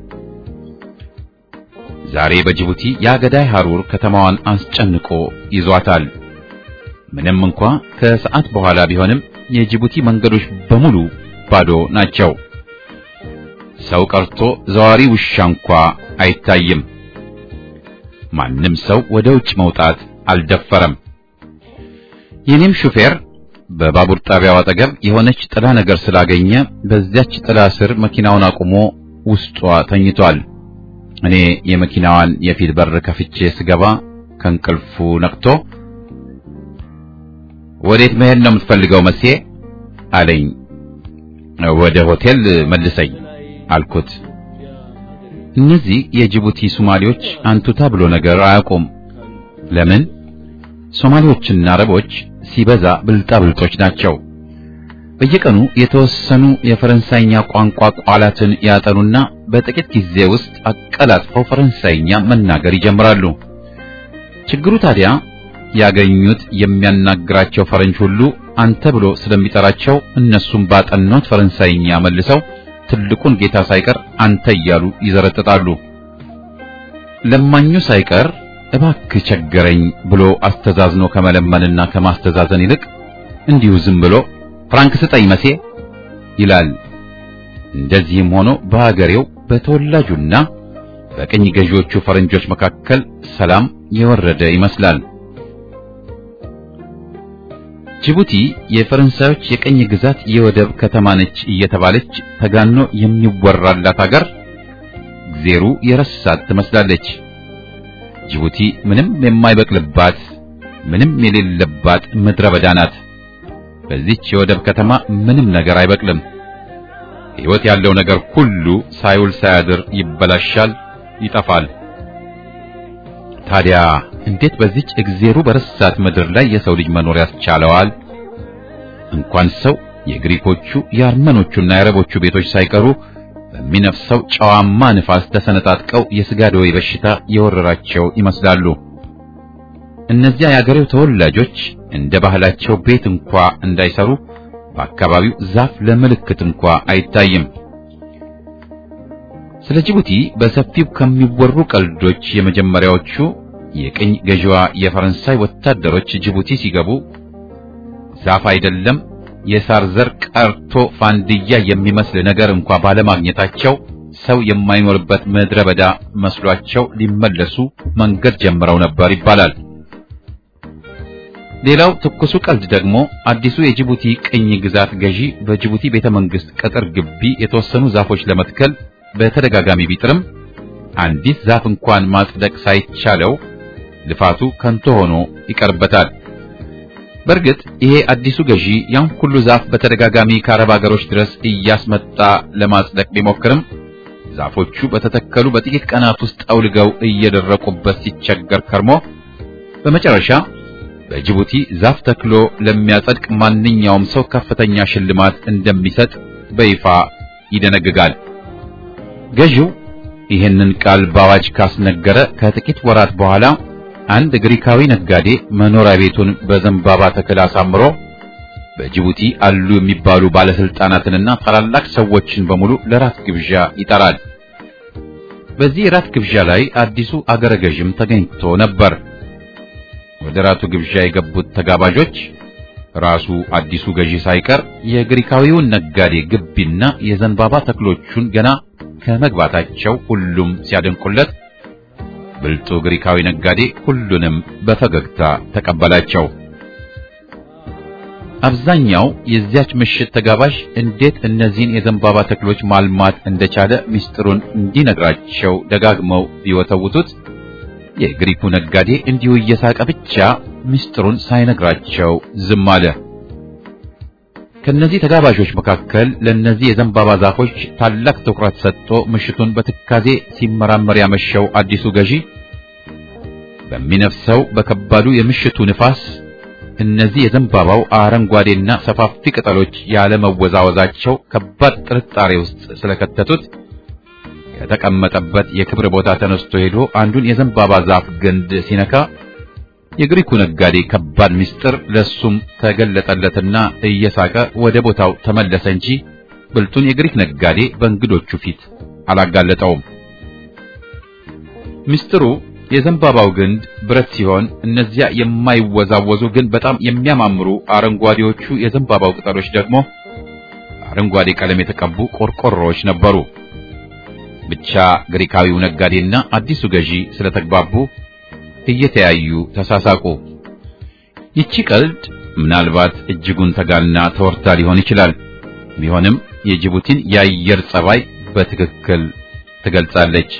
ዛሬ በጅቡቲ ያገዳይ ሐሩር ከተማዋን አስጨንቆ ይዟታል። ምንም እንኳ ከሰዓት በኋላ ቢሆንም የጅቡቲ መንገዶች በሙሉ ባዶ ናቸው። ሰው ቀርቶ ዘዋሪ ውሻ እንኳ አይታይም። ማንም ሰው ወደ ውጭ መውጣት አልደፈረም። የኔም ሹፌር በባቡር ጣቢያው አጠገብ የሆነች ጥላ ነገር ስላገኘ በዚያች ጥላ ስር መኪናውን አቁሞ ውስጧ ተኝቷል። እኔ የመኪናዋን የፊት በር ከፍቼ ስገባ ከእንቅልፉ ነቅቶ ወዴት መሄድ ነው የምትፈልገው መሴ አለኝ። ወደ ሆቴል መልሰኝ አልኩት። እነዚህ የጅቡቲ ሶማሌዎች አንቱታ ብሎ ነገር አያውቁም። ለምን? ሶማሌዎችና አረቦች ሲበዛ ብልጣብልጦች ናቸው። በየቀኑ የተወሰኑ የፈረንሳይኛ ቋንቋ ቃላትን ያጠኑና በጥቂት ጊዜ ውስጥ አቀላጥፈው ፈረንሳይኛ መናገር ይጀምራሉ። ችግሩ ታዲያ ያገኙት የሚያናግራቸው ፈረንጅ ሁሉ አንተ ብሎ ስለሚጠራቸው እነሱም ባጠኑት ፈረንሳይኛ መልሰው ትልቁን ጌታ ሳይቀር አንተ እያሉ ይዘረጥጣሉ። ለማኙ ሳይቀር እባክህ ቸገረኝ ብሎ አስተዛዝኖ ከመለመንና ከማስተዛዘን ይልቅ እንዲሁ ዝም ብሎ ፍራንክ ስጠኝ መሴ ይላል። እንደዚህም ሆኖ በአገሬው በተወላጁና በቅኝ ገዢዎቹ ፈረንጆች መካከል ሰላም የወረደ ይመስላል። ጅቡቲ የፈረንሳዮች የቅኝ ግዛት የወደብ ከተማ ነች እየተባለች ተጋኖ የሚወራላት ሀገር ዜሩ የረሳት ትመስላለች። ጅቡቲ ምንም የማይበቅልባት ምንም የሌለባት ምድረ በዳ ናት። በዚህች የወደብ ከተማ ምንም ነገር አይበቅልም። ሕይወት ያለው ነገር ሁሉ ሳይውል ሳያድር ይበላሻል፣ ይጠፋል። ታዲያ እንዴት በዚህች እግዚአብሔሩ በረሳት ምድር ላይ የሰው ልጅ መኖር ያስቻለዋል? እንኳን ሰው የግሪኮቹ የአርመኖቹና የአረቦቹ ቤቶች ሳይቀሩ በሚነፍሰው ጨዋማ ንፋስ ተሰነጣጥቀው የስጋ ደዌ በሽታ የወረራቸው ይመስላሉ። እነዚያ የአገሬው ተወላጆች እንደ ባህላቸው ቤት እንኳ እንዳይሰሩ በአካባቢው ዛፍ ለምልክት እንኳ አይታይም። ስለ ጅቡቲ በሰፊው ከሚወሩ ቀልዶች የመጀመሪያዎቹ የቅኝ ገዢዋ የፈረንሳይ ወታደሮች ጅቡቲ ሲገቡ ዛፍ አይደለም የሳር ዘር ቀርቶ ፋንድያ የሚመስል ነገር እንኳ ባለማግኘታቸው ሰው የማይኖርበት ምድረ በዳ መስሏቸው ሊመለሱ መንገድ ጀምረው ነበር ይባላል። ሌላው ትኩሱ ቀልድ ደግሞ አዲሱ የጅቡቲ ቅኝ ግዛት ገዢ በጅቡቲ ቤተመንግስት ቅጥር ግቢ የተወሰኑ ዛፎች ለመትከል በተደጋጋሚ ቢጥርም አንዲት ዛፍ እንኳን ማጽደቅ ሳይቻለው ልፋቱ ከንቱ ሆኖ ይቀርበታል። በእርግጥ ይሄ አዲሱ ገዢ ያን ሁሉ ዛፍ በተደጋጋሚ ከአረብ አገሮች ድረስ እያስመጣ ለማጽደቅ ቢሞክርም ዛፎቹ በተተከሉ በጥቂት ቀናት ውስጥ አውልገው እየደረቁበት ሲቸገር ከርሞ በመጨረሻ በጅቡቲ ዛፍ ተክሎ ለሚያጸድቅ ማንኛውም ሰው ከፍተኛ ሽልማት እንደሚሰጥ በይፋ ይደነግጋል። ገዢው ይህንን ቃል በአዋጅ ካስነገረ ከጥቂት ወራት በኋላ አንድ ግሪካዊ ነጋዴ መኖሪያ ቤቱን በዘንባባ ተክል አሳምሮ በጅቡቲ አሉ የሚባሉ ባለስልጣናትንና ታላላቅ ሰዎችን በሙሉ ለራት ግብዣ ይጠራል። በዚህ ራት ግብዣ ላይ አዲሱ አገረ ገዥም ተገኝቶ ነበር። ወደ ራቱ ግብዣ የገቡት ተጋባዦች ራሱ አዲሱ ገዢ ሳይቀር የግሪካዊውን ነጋዴ ግቢና የዘንባባ ተክሎቹን ገና ከመግባታቸው ሁሉም ሲያደንቁለት ብልጡ ግሪካዊ ነጋዴ ሁሉንም በፈገግታ ተቀበላቸው። አብዛኛው የዚያች ምሽት ተጋባዥ እንዴት እነዚህን የዘንባባ ተክሎች ማልማት እንደቻለ ሚስጥሩን እንዲነግራቸው ደጋግመው ቢወተውቱት የግሪኩ ነጋዴ እንዲሁ እየሳቀ ብቻ ሚስጥሩን ሳይነግራቸው ዝም አለ። ከነዚህ ተጋባዦች መካከል ለነዚህ የዘንባባ ዛፎች ታላቅ ትኩረት ሰጥቶ ምሽቱን በትካዜ ሲመራመር ያመሸው አዲሱ ገዢ በሚነፍሰው በከባዱ የምሽቱ ንፋስ እነዚህ የዘንባባው አረንጓዴና ሰፋፊ ቅጠሎች ያለ መወዛወዛቸው ከባድ ጥርጣሬ ውስጥ ስለከተቱት ከተቀመጠበት የክብር ቦታ ተነስቶ ሄዶ አንዱን የዘንባባ ዛፍ ግንድ ሲነካ የግሪኩ ነጋዴ ከባድ ምስጢር ለሱም ተገለጠለትና እየሳቀ ወደ ቦታው ተመለሰ እንጂ ብልጡን የግሪክ ነጋዴ በእንግዶቹ ፊት አላጋለጠውም። ምስጢሩ የዘንባባው ግንድ ብረት ሲሆን እነዚያ የማይወዛወዙ ግን በጣም የሚያማምሩ አረንጓዴዎቹ የዘንባባው ቅጠሎች ደግሞ አረንጓዴ ቀለም የተቀቡ ቆርቆሮዎች ነበሩ። ብቻ ግሪካዊው ነጋዴና አዲሱ ገዢ ስለተግባቡ እየተያዩ ተሳሳቁ። ይቺ ቀልድ ምናልባት እጅጉን ተጋና ተወርታ ሊሆን ይችላል። ቢሆንም የጅቡቲን የአየር ጸባይ በትክክል ትገልጻለች።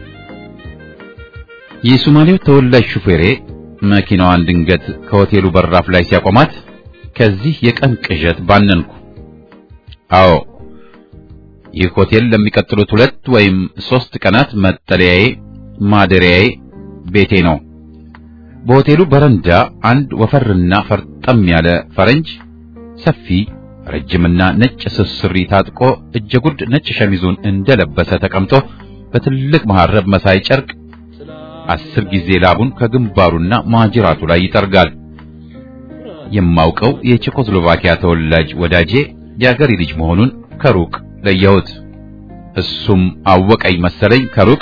የሶማሌው ተወላጅ ሹፌሬ መኪናዋን ድንገት ከሆቴሉ በራፍ ላይ ሲያቆማት ከዚህ የቀን ቅዠት ባነንኩ። አዎ ይህ ሆቴል ለሚቀጥሉት ሁለት ወይም ሶስት ቀናት መጠለያዬ፣ ማደሪያዬ፣ ቤቴ ነው። በሆቴሉ በረንዳ አንድ ወፈርና ፈርጠም ያለ ፈረንጅ ሰፊ ረጅምና ነጭ ስስሪ ታጥቆ እጀጉድ ነጭ ሸሚዙን እንደለበሰ ተቀምጦ በትልቅ መሐረብ መሳይ ጨርቅ አስር ጊዜ ላቡን ከግንባሩና ማጅራቱ ላይ ይጠርጋል። የማውቀው የቼኮስሎቫኪያ ተወላጅ ወዳጄ የአገሬ ልጅ መሆኑን ከሩቅ ለየሁት። እሱም አወቀኝ መሰለኝ ከሩቅ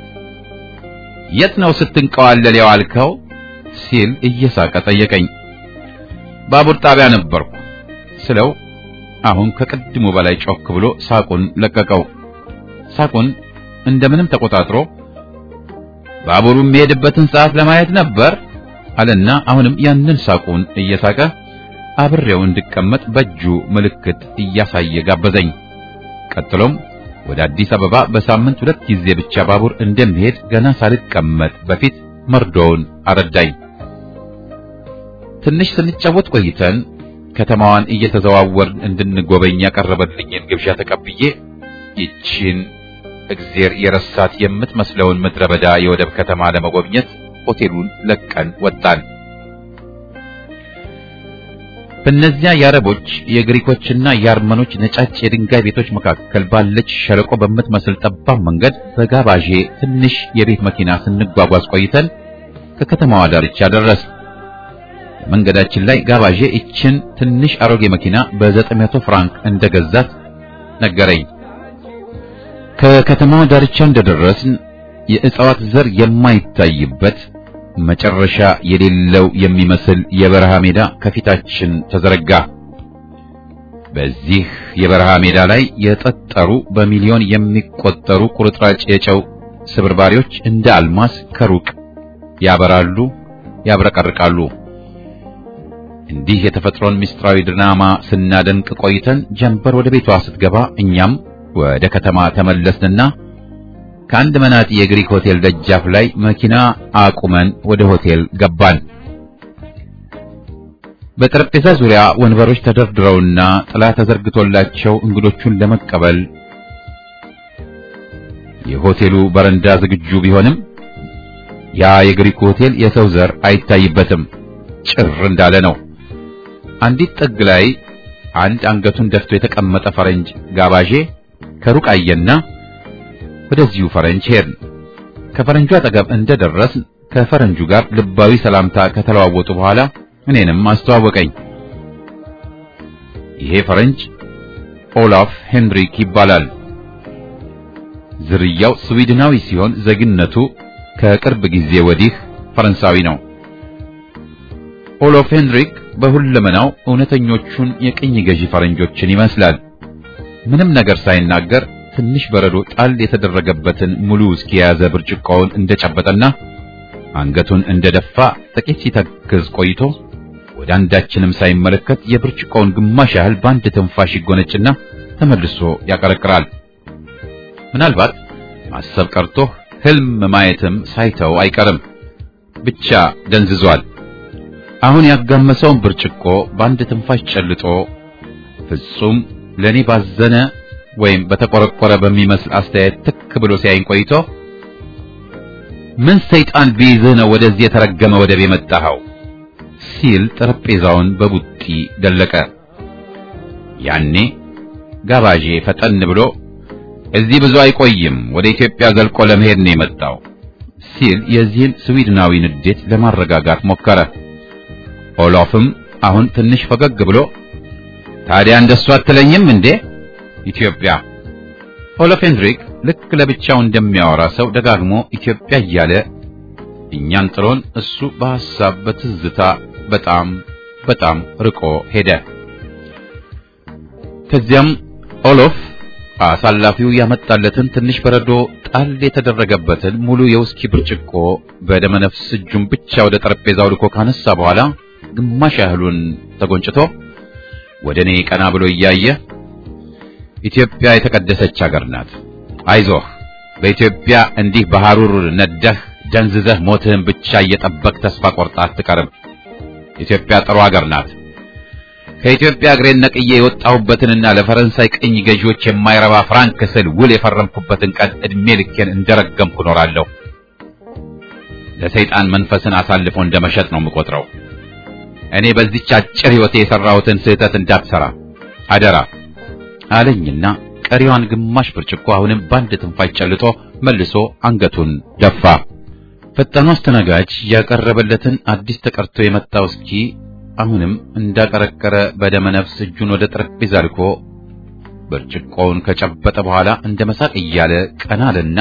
የት ነው ስትንቀዋለል ያዋልከው ሲል እየሳቀ ጠየቀኝ። ባቡር ጣቢያ ነበርኩ ስለው አሁን ከቅድሙ በላይ ጮክ ብሎ ሳቁን ለቀቀው። ሳቁን እንደምንም ተቆጣጥሮ ባቡሩ የሚሄድበትን ሰዓት ለማየት ነበር አለና አሁንም ያንን ሳቁን እየሳቀ አብሬው እንድቀመጥ በእጁ ምልክት እያሳየ ጋበዘኝ። ቀጥሎም ወደ አዲስ አበባ በሳምንት ሁለት ጊዜ ብቻ ባቡር እንደሚሄድ ገና ሳልቀመጥ በፊት መርዶውን አረዳኝ። ትንሽ ስንጫወት ቆይተን ከተማዋን እየተዘዋወርን እንድንጎበኝ ያቀረበልኝን ግብዣ ተቀብዬ ይቺን እግዚአብሔር የረሳት የምትመስለውን ምድረ በዳ የወደብ ከተማ ለመጎብኘት ሆቴሉን ለቀን ወጣን። በእነዚያ የአረቦች የግሪኮችና የአርመኖች ነጫጭ የድንጋይ ቤቶች መካከል ባለች ሸለቆ በምትመስል ጠባብ መንገድ በጋባዤ ትንሽ የቤት መኪና ስንጓጓዝ ቆይተን ከከተማዋ ዳርቻ ደረስ። መንገዳችን ላይ ጋባዤ እችን ትንሽ አሮጌ መኪና በዘጠኝ መቶ ፍራንክ እንደገዛት ነገረኝ። ከከተማው ዳርቻ እንደደረስን የእጽዋት ዘር የማይታይበት መጨረሻ የሌለው የሚመስል የበረሃ ሜዳ ከፊታችን ተዘረጋ። በዚህ የበረሃ ሜዳ ላይ የጠጠሩ በሚሊዮን የሚቆጠሩ ቁርጥራጭ የጨው ስብርባሪዎች እንደ አልማስ ከሩቅ ያበራሉ፣ ያብረቀርቃሉ። እንዲህ የተፈጥሮን ምስጢራዊ ድራማ ስናደንቅ ቆይተን ጀንበር ወደ ቤቷ ስትገባ እኛም ወደ ከተማ ተመለስንና ከአንድ መናጢ የግሪክ ሆቴል ደጃፍ ላይ መኪና አቁመን ወደ ሆቴል ገባን። በጠረጴዛ ዙሪያ ወንበሮች ተደርድረውና ጥላ ተዘርግቶላቸው እንግዶቹን ለመቀበል የሆቴሉ በረንዳ ዝግጁ ቢሆንም ያ የግሪክ ሆቴል የሰው ዘር አይታይበትም፣ ጭር እንዳለ ነው። አንዲት ጥግ ላይ አንድ አንገቱን ደፍቶ የተቀመጠ ፈረንጅ ጋባዤ ከሩቅ አየና ወደዚሁ ፈረንጅ ሄድን። ከፈረንጁ አጠገብ እንደደረስን ከፈረንጁ ጋር ልባዊ ሰላምታ ከተለዋወጡ በኋላ እኔንም አስተዋወቀኝ። ይሄ ፈረንጅ ኦላፍ ሄንሪክ ይባላል። ዝርያው ስዊድናዊ ሲሆን ዜግነቱ ከቅርብ ጊዜ ወዲህ ፈረንሳዊ ነው። ኦላፍ ሄንሪክ በሁለመናው እውነተኞቹን የቅኝ ገዢ ፈረንጆችን ይመስላል። ምንም ነገር ሳይናገር ትንሽ በረዶ ጣል የተደረገበትን ሙሉ ውስኪ የያዘ ብርጭቆውን እንደጨበጠና አንገቱን እንደደፋ ጥቂት ሲተክዝ ቆይቶ ወደ አንዳችንም ሳይመለከት የብርጭቆውን ግማሽ ያህል በአንድ ትንፋሽ ይጎነጭና ተመልሶ ያቀረቅራል። ምናልባት ማሰብ ቀርቶ ህልም ማየትም ሳይተው አይቀርም። ብቻ ደንዝዟል። አሁን ያጋመሰውን ብርጭቆ በአንድ ትንፋሽ ጨልጦ ፍጹም ለኔ ባዘነ ወይም በተቆረቆረ በሚመስል አስተያየት ትክ ብሎ ሲያይን ቆይቶ ምን ሰይጣን ቢይዝህ ነው ወደዚህ የተረገመ ወደብ የመጣኸው ሲል ጠረጴዛውን በቡጢ ደለቀ። ያኔ ጋባዤ ፈጠን ብሎ እዚህ ብዙ አይቆይም፣ ወደ ኢትዮጵያ ዘልቆ ለመሄድ ነው የመጣው ሲል የዚህን ስዊድናዊ ንዴት ለማረጋጋት ሞከረ። ኦላፍም አሁን ትንሽ ፈገግ ብሎ ታዲያ እንደሱ አትለኝም እንዴ ኢትዮጵያ? ኦላፍ ሄንሪክ ልክ ለብቻው እንደሚያወራ ሰው ደጋግሞ ኢትዮጵያ እያለ እኛን ጥሎን እሱ በሐሳብ በትዝታ በጣም በጣም ርቆ ሄደ። ከዚያም ኦላፍ አሳላፊው ያመጣለትን ትንሽ በረዶ ጣል የተደረገበትን ሙሉ የውስኪ ብርጭቆ በደመነፍስ እጁን ብቻ ወደ ጠረጴዛው ልኮ ካነሳ በኋላ ግማሽ ያህሉን ተጎንጭቶ ወደኔ ቀና ብሎ እያየ ኢትዮጵያ የተቀደሰች ሀገር ናት፣ አይዞህ፣ በኢትዮጵያ እንዲህ በሐሩር ነደህ ደንዝዘህ ሞትህን ብቻ እየጠበቅ ተስፋ ቆርጣ አትቀርም። ኢትዮጵያ ጥሩ ሀገር ናት። ከኢትዮጵያ እግሬን ነቅዬ የወጣሁበትንና ለፈረንሳይ ቅኝ ገዢዎች የማይረባ ፍራንክ ስል ውል የፈረምኩበትን ቀን እድሜ ልኬን እንደረገምኩ ኖራለሁ። ለሰይጣን መንፈስን አሳልፎ እንደመሸጥ ነው የምቆጥረው። እኔ በዚህች አጭር ሕይወቴ የሰራሁትን ስህተት እንዳትሰራ አደራ አለኝና ቀሪዋን ግማሽ ብርጭቆ አሁንም ባንድ ትንፋሽ ጨልጦ መልሶ አንገቱን ደፋ። ፈጣኑ አስተናጋጅ ያቀረበለትን አዲስ ተቀርቶ የመጣው እስኪ አሁንም እንዳቀረቀረ በደመነፍስ እጁን ወደ ጠረጴዛ ልኮ ብርጭቆውን ከጨበጠ በኋላ እንደ መሳቅ እያለ ቀናልና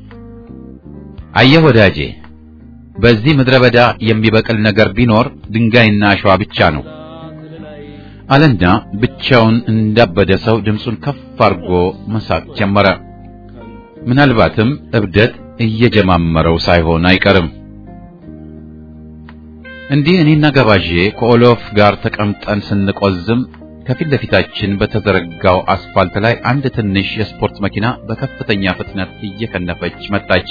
አየህ ወዳጄ፣ በዚህ ምድረ በዳ የሚበቅል ነገር ቢኖር ድንጋይና አሸዋ ብቻ ነው አለና ብቻውን እንዳበደ ሰው ድምፁን ከፍ አድርጎ መሳቅ ጀመረ። ምናልባትም እብደት እየጀማመረው ሳይሆን አይቀርም። እንዲህ እኔና ጋባዤ ከኦላፍ ጋር ተቀምጠን ስንቆዝም ከፊት ለፊታችን በተዘረጋው አስፋልት ላይ አንድ ትንሽ የስፖርት መኪና በከፍተኛ ፍጥነት እየከነፈች መጣች።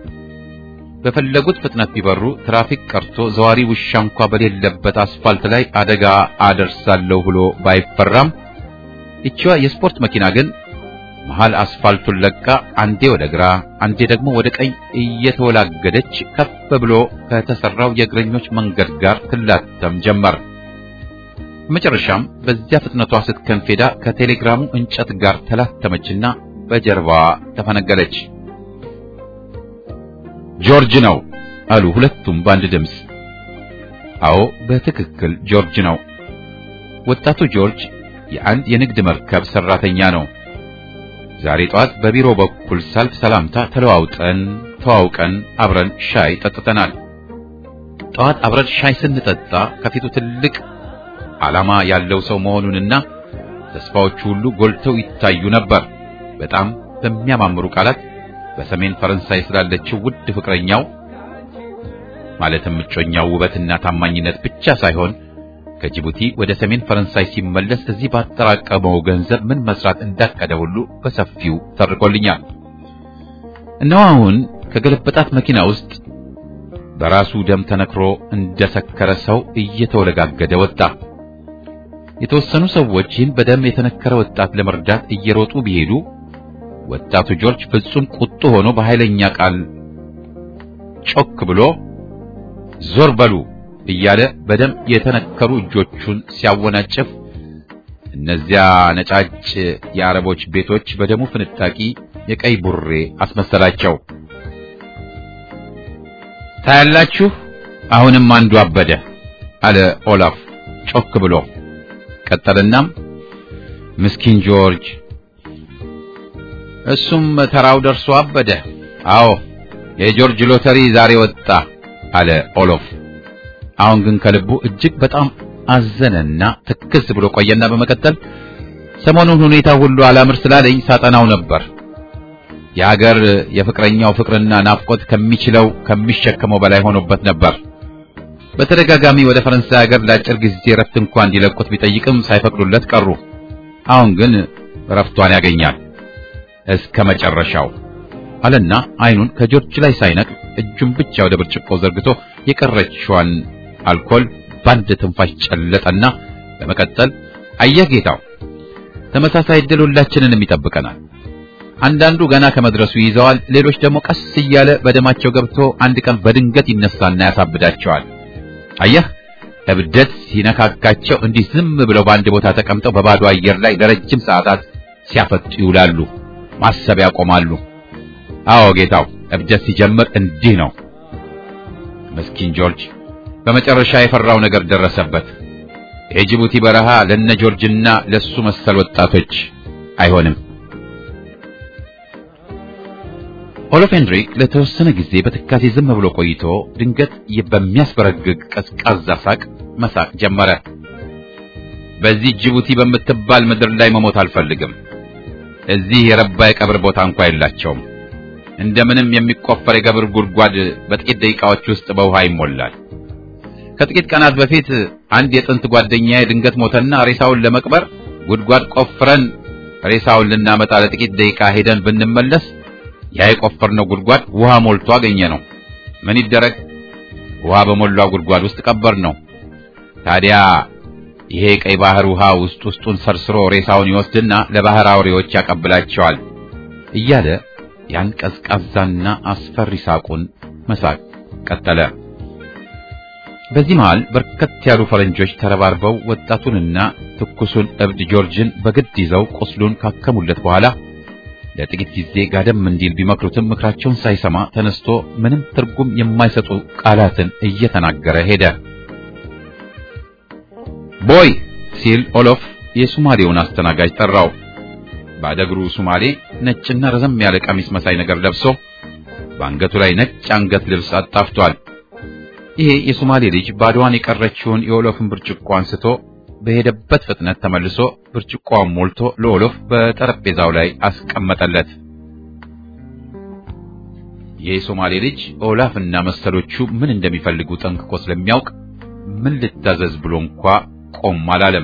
በፈለጉት ፍጥነት ቢበሩ ትራፊክ ቀርቶ ዘዋሪ ውሻ እንኳ በሌለበት አስፋልት ላይ አደጋ አደርሳለሁ ብሎ ባይፈራም እቺዋ የስፖርት መኪና ግን መሃል አስፋልቱን ለቃ አንዴ ወደ ግራ አንዴ ደግሞ ወደ ቀኝ እየተወላገደች ከፍ ብሎ ከተሰራው የእግረኞች መንገድ ጋር ትላተም ጀመር። በመጨረሻም በዚያ ፍጥነቷ ስትከንፍ ሄዳ ከቴሌግራሙ እንጨት ጋር ተላተመችና በጀርባዋ ተፈነገለች። ጆርጅ ነው አሉ ሁለቱም በአንድ ድምፅ። አዎ በትክክል ጆርጅ ነው። ወጣቱ ጆርጅ የአንድ የንግድ መርከብ ሰራተኛ ነው። ዛሬ ጧት በቢሮ በኩል ሳልፍ ሰላምታ ተለዋውጠን ተዋውቀን አብረን ሻይ ጠጥተናል። ጧት አብረን ሻይ ስንጠጣ ከፊቱ ትልቅ ዓላማ ያለው ሰው መሆኑንና ተስፋዎቹ ሁሉ ጎልተው ይታዩ ነበር። በጣም በሚያማምሩ ቃላት በሰሜን ፈረንሳይ ስላለችው ውድ ፍቅረኛው ማለትም ምጮኛው ውበትና ታማኝነት ብቻ ሳይሆን ከጅቡቲ ወደ ሰሜን ፈረንሳይ ሲመለስ እዚህ ባጠራቀመው ገንዘብ ምን መስራት እንዳቀደ ሁሉ በሰፊው ተርኮልኛል። እነሆ አሁን ከገለበጣት መኪና ውስጥ በራሱ ደም ተነክሮ እንደሰከረ ሰው እየተወለጋገደ ወጣ። የተወሰኑ ሰዎች ይህን በደም የተነከረ ወጣት ለመርዳት እየሮጡ ቢሄዱ ወጣቱ ጆርጅ ፍጹም ቁጡ ሆኖ በኃይለኛ ቃል ጮክ ብሎ ዞር በሉ እያለ በደም የተነከሩ እጆቹን ሲያወናጭፍ እነዚያ ነጫጭ የአረቦች ቤቶች በደሙ ፍንጣቂ የቀይ ቡሬ አስመሰላቸው። ታያላችሁ፣ አሁንም አንዱ አበደ አለ ኦላፍ ጮክ ብሎ። ቀጠለናም ምስኪን ጆርጅ፣ እሱም ተራው ደርሶ አበደ። አዎ የጆርጅ ሎተሪ ዛሬ ወጣ አለ ኦሎፍ። አሁን ግን ከልቡ እጅግ በጣም አዘነና ትክስ ብሎ ቆየና በመቀጠል ሰሞኑን ሁኔታ ሁሉ አላምር ስላለኝ ሳጠናው ነበር። የሀገር የፍቅረኛው ፍቅርና ናፍቆት ከሚችለው ከሚሸከመው በላይ ሆኖበት ነበር። በተደጋጋሚ ወደ ፈረንሳይ ሀገር ለአጭር ጊዜ ረፍት እንኳን እንዲለቁት ቢጠይቅም ሳይፈቅዱለት ቀሩ። አሁን ግን ረፍቷን ያገኛል እስከ መጨረሻው አለና አይኑን ከጆርጅ ላይ ሳይነቅ እጁን ብቻ ወደ ብርጭቆ ዘርግቶ የቀረችዋን አልኮል ባንድ ትንፋሽ ጨለጠና በመቀጠል አየህ ጌታው፣ ተመሳሳይ ዕድል ሁላችንንም ይጠብቀናል። አንዳንዱ ገና ከመድረሱ ይዘዋል፣ ሌሎች ደግሞ ቀስ እያለ በደማቸው ገብቶ አንድ ቀን በድንገት ይነሳና ያሳብዳቸዋል። አየህ እብደት ሲነካካቸው እንዲህ ዝም ብለው በአንድ ቦታ ተቀምጠው በባዶ አየር ላይ ለረጅም ሰዓታት ሲያፈጡ ይውላሉ፣ ማሰብ ያቆማሉ። አዎ ጌታው፣ እብደት ሲጀምር እንዲህ ነው። ምስኪን ጆርጅ በመጨረሻ የፈራው ነገር ደረሰበት። የጅቡቲ በረሃ ለነ ጆርጅና ለሱ መሰል ወጣቶች አይሆንም። ኦሎፍ ሄንድሪክ ለተወሰነ ጊዜ በትካዜ ዝም ብሎ ቆይቶ ድንገት በሚያስበረግግ ቀዝቃዛ ሳቅ መሳቅ ጀመረ። በዚህ ጅቡቲ በምትባል ምድር ላይ መሞት አልፈልግም። እዚህ የረባ የቀብር ቦታ እንኳን የላቸውም። እንደምንም የሚቆፈር የቀብር ጉድጓድ በጥቂት ደቂቃዎች ውስጥ በውሃ ይሞላል። ከጥቂት ቀናት በፊት አንድ የጥንት ጓደኛዬ ድንገት ሞተና ሬሳውን ለመቅበር ጉድጓድ ቆፍረን ሬሳውን ልናመጣ ለጥቂት ደቂቃ ሄደን ብንመለስ ያ የቆፈርነው ጉድጓድ ውሃ ሞልቶ አገኘ ነው። ምን ይደረግ? ውሃ በሞላው ጉድጓድ ውስጥ ቀበር ነው። ታዲያ ይሄ ቀይ ባህር ውሃ ውስጥ ውስጡን ሰርስሮ ሬሳውን ይወስድና ለባህር አውሬዎች ያቀብላቸዋል እያለ ያን ቀዝቃዛና አስፈሪ ሳቁን መሳቅ ቀጠለ። በዚህ መሃል በርከት ያሉ ፈረንጆች ተረባርበው ወጣቱንና ትኩሱን እብድ ጆርጅን በግድ ይዘው ቁስሉን ካከሙለት በኋላ ለጥቂት ጊዜ ጋደም እንዲል ቢመክሩትም ምክራቸውን ሳይሰማ ተነስቶ ምንም ትርጉም የማይሰጡ ቃላትን እየተናገረ ሄደ። ቦይ ሲል ኦሎፍ የሶማሌውን አስተናጋጅ ጠራው። ባደግሩ ሶማሌ ነጭና ረዘም ያለ ቀሚስ መሳይ ነገር ለብሶ በአንገቱ ላይ ነጭ አንገት ልብስ አጣፍቷል። ይሄ የሶማሌ ልጅ ባዶዋን የቀረችውን የኦሎፍን ብርጭቆ አንስቶ በሄደበት ፍጥነት ተመልሶ ብርጭቆውን ሞልቶ ለኦሎፍ በጠረጴዛው ላይ አስቀመጠለት። የሶማሌ ልጅ ኦላፍና መሰሎቹ ምን እንደሚፈልጉ ጠንቅቆ ስለሚያውቅ ምን ልታዘዝ ብሎ እንኳን ቆም አላለም።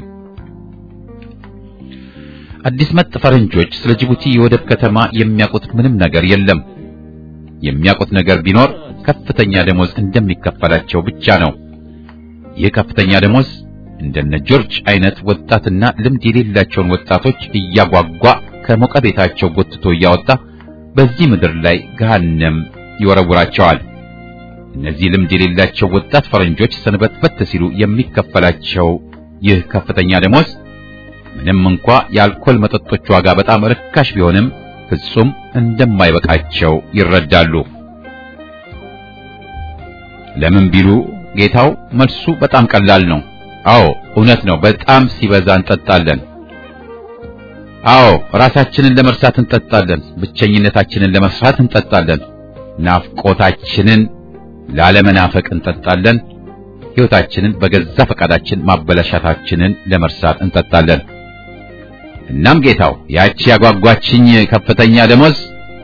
አዲስ መጥ ፈረንጆች ስለ ጅቡቲ የወደብ ከተማ የሚያውቁት ምንም ነገር የለም። የሚያውቁት ነገር ቢኖር ከፍተኛ ደሞዝ እንደሚከፈላቸው ብቻ ነው። ይህ ከፍተኛ ደሞዝ እንደነ ጆርጅ አይነት ወጣትና ልምድ የሌላቸውን ወጣቶች እያጓጓ ከሞቀ ቤታቸው ጎትቶ እያወጣ በዚህ ምድር ላይ ገሃነም ይወረውራቸዋል። እነዚህ ልምድ የሌላቸው ወጣት ፈረንጆች ሰንበትበት ሲሉ የሚከፈላቸው ይህ ከፍተኛ ደሞዝ ምንም እንኳን የአልኮል መጠጦች ዋጋ በጣም ርካሽ ቢሆንም ፍጹም እንደማይበቃቸው ይረዳሉ። ለምን ቢሉ ጌታው፣ መልሱ በጣም ቀላል ነው። አዎ እውነት ነው፣ በጣም ሲበዛ እንጠጣለን። አዎ ራሳችንን ለመርሳት እንጠጣለን፣ ብቸኝነታችንን ለመርሳት እንጠጣለን፣ ናፍቆታችንን ላለመናፈቅ እንጠጣለን፣ ሕይወታችንን በገዛ ፈቃዳችን ማበላሻታችንን ለመርሳት እንጠጣለን። እናም ጌታው ያቺ ያጓጓችኝ ከፍተኛ ደሞዝ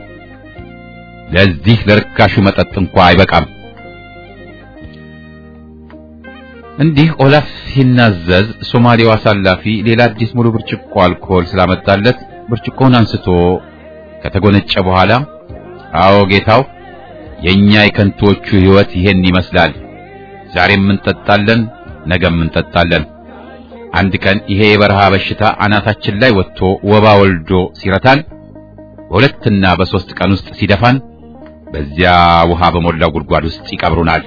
ለዚህ ለርካሹ መጠጥ እንኳን አይበቃም። እንዲህ ኦላፍ ሲናዘዝ ሶማሌው አሳላፊ ሌላ አዲስ ሙሉ ብርጭቆ አልኮል ስላመጣለት ብርጭቆውን አንስቶ ከተጎነጨ በኋላ አዎ ጌታው፣ የኛ የከንቶቹ ሕይወት ይሄን ይመስላል። ዛሬም እንጠጣለን፣ ነገም እንጠጣለን። አንድ ቀን ይሄ የበረሃ በሽታ አናታችን ላይ ወጥቶ ወባ ወልዶ ሲረታን፣ በሁለትና በሶስት ቀን ውስጥ ሲደፋን በዚያ ውሃ በሞላው ጉድጓድ ውስጥ ይቀብሩናል።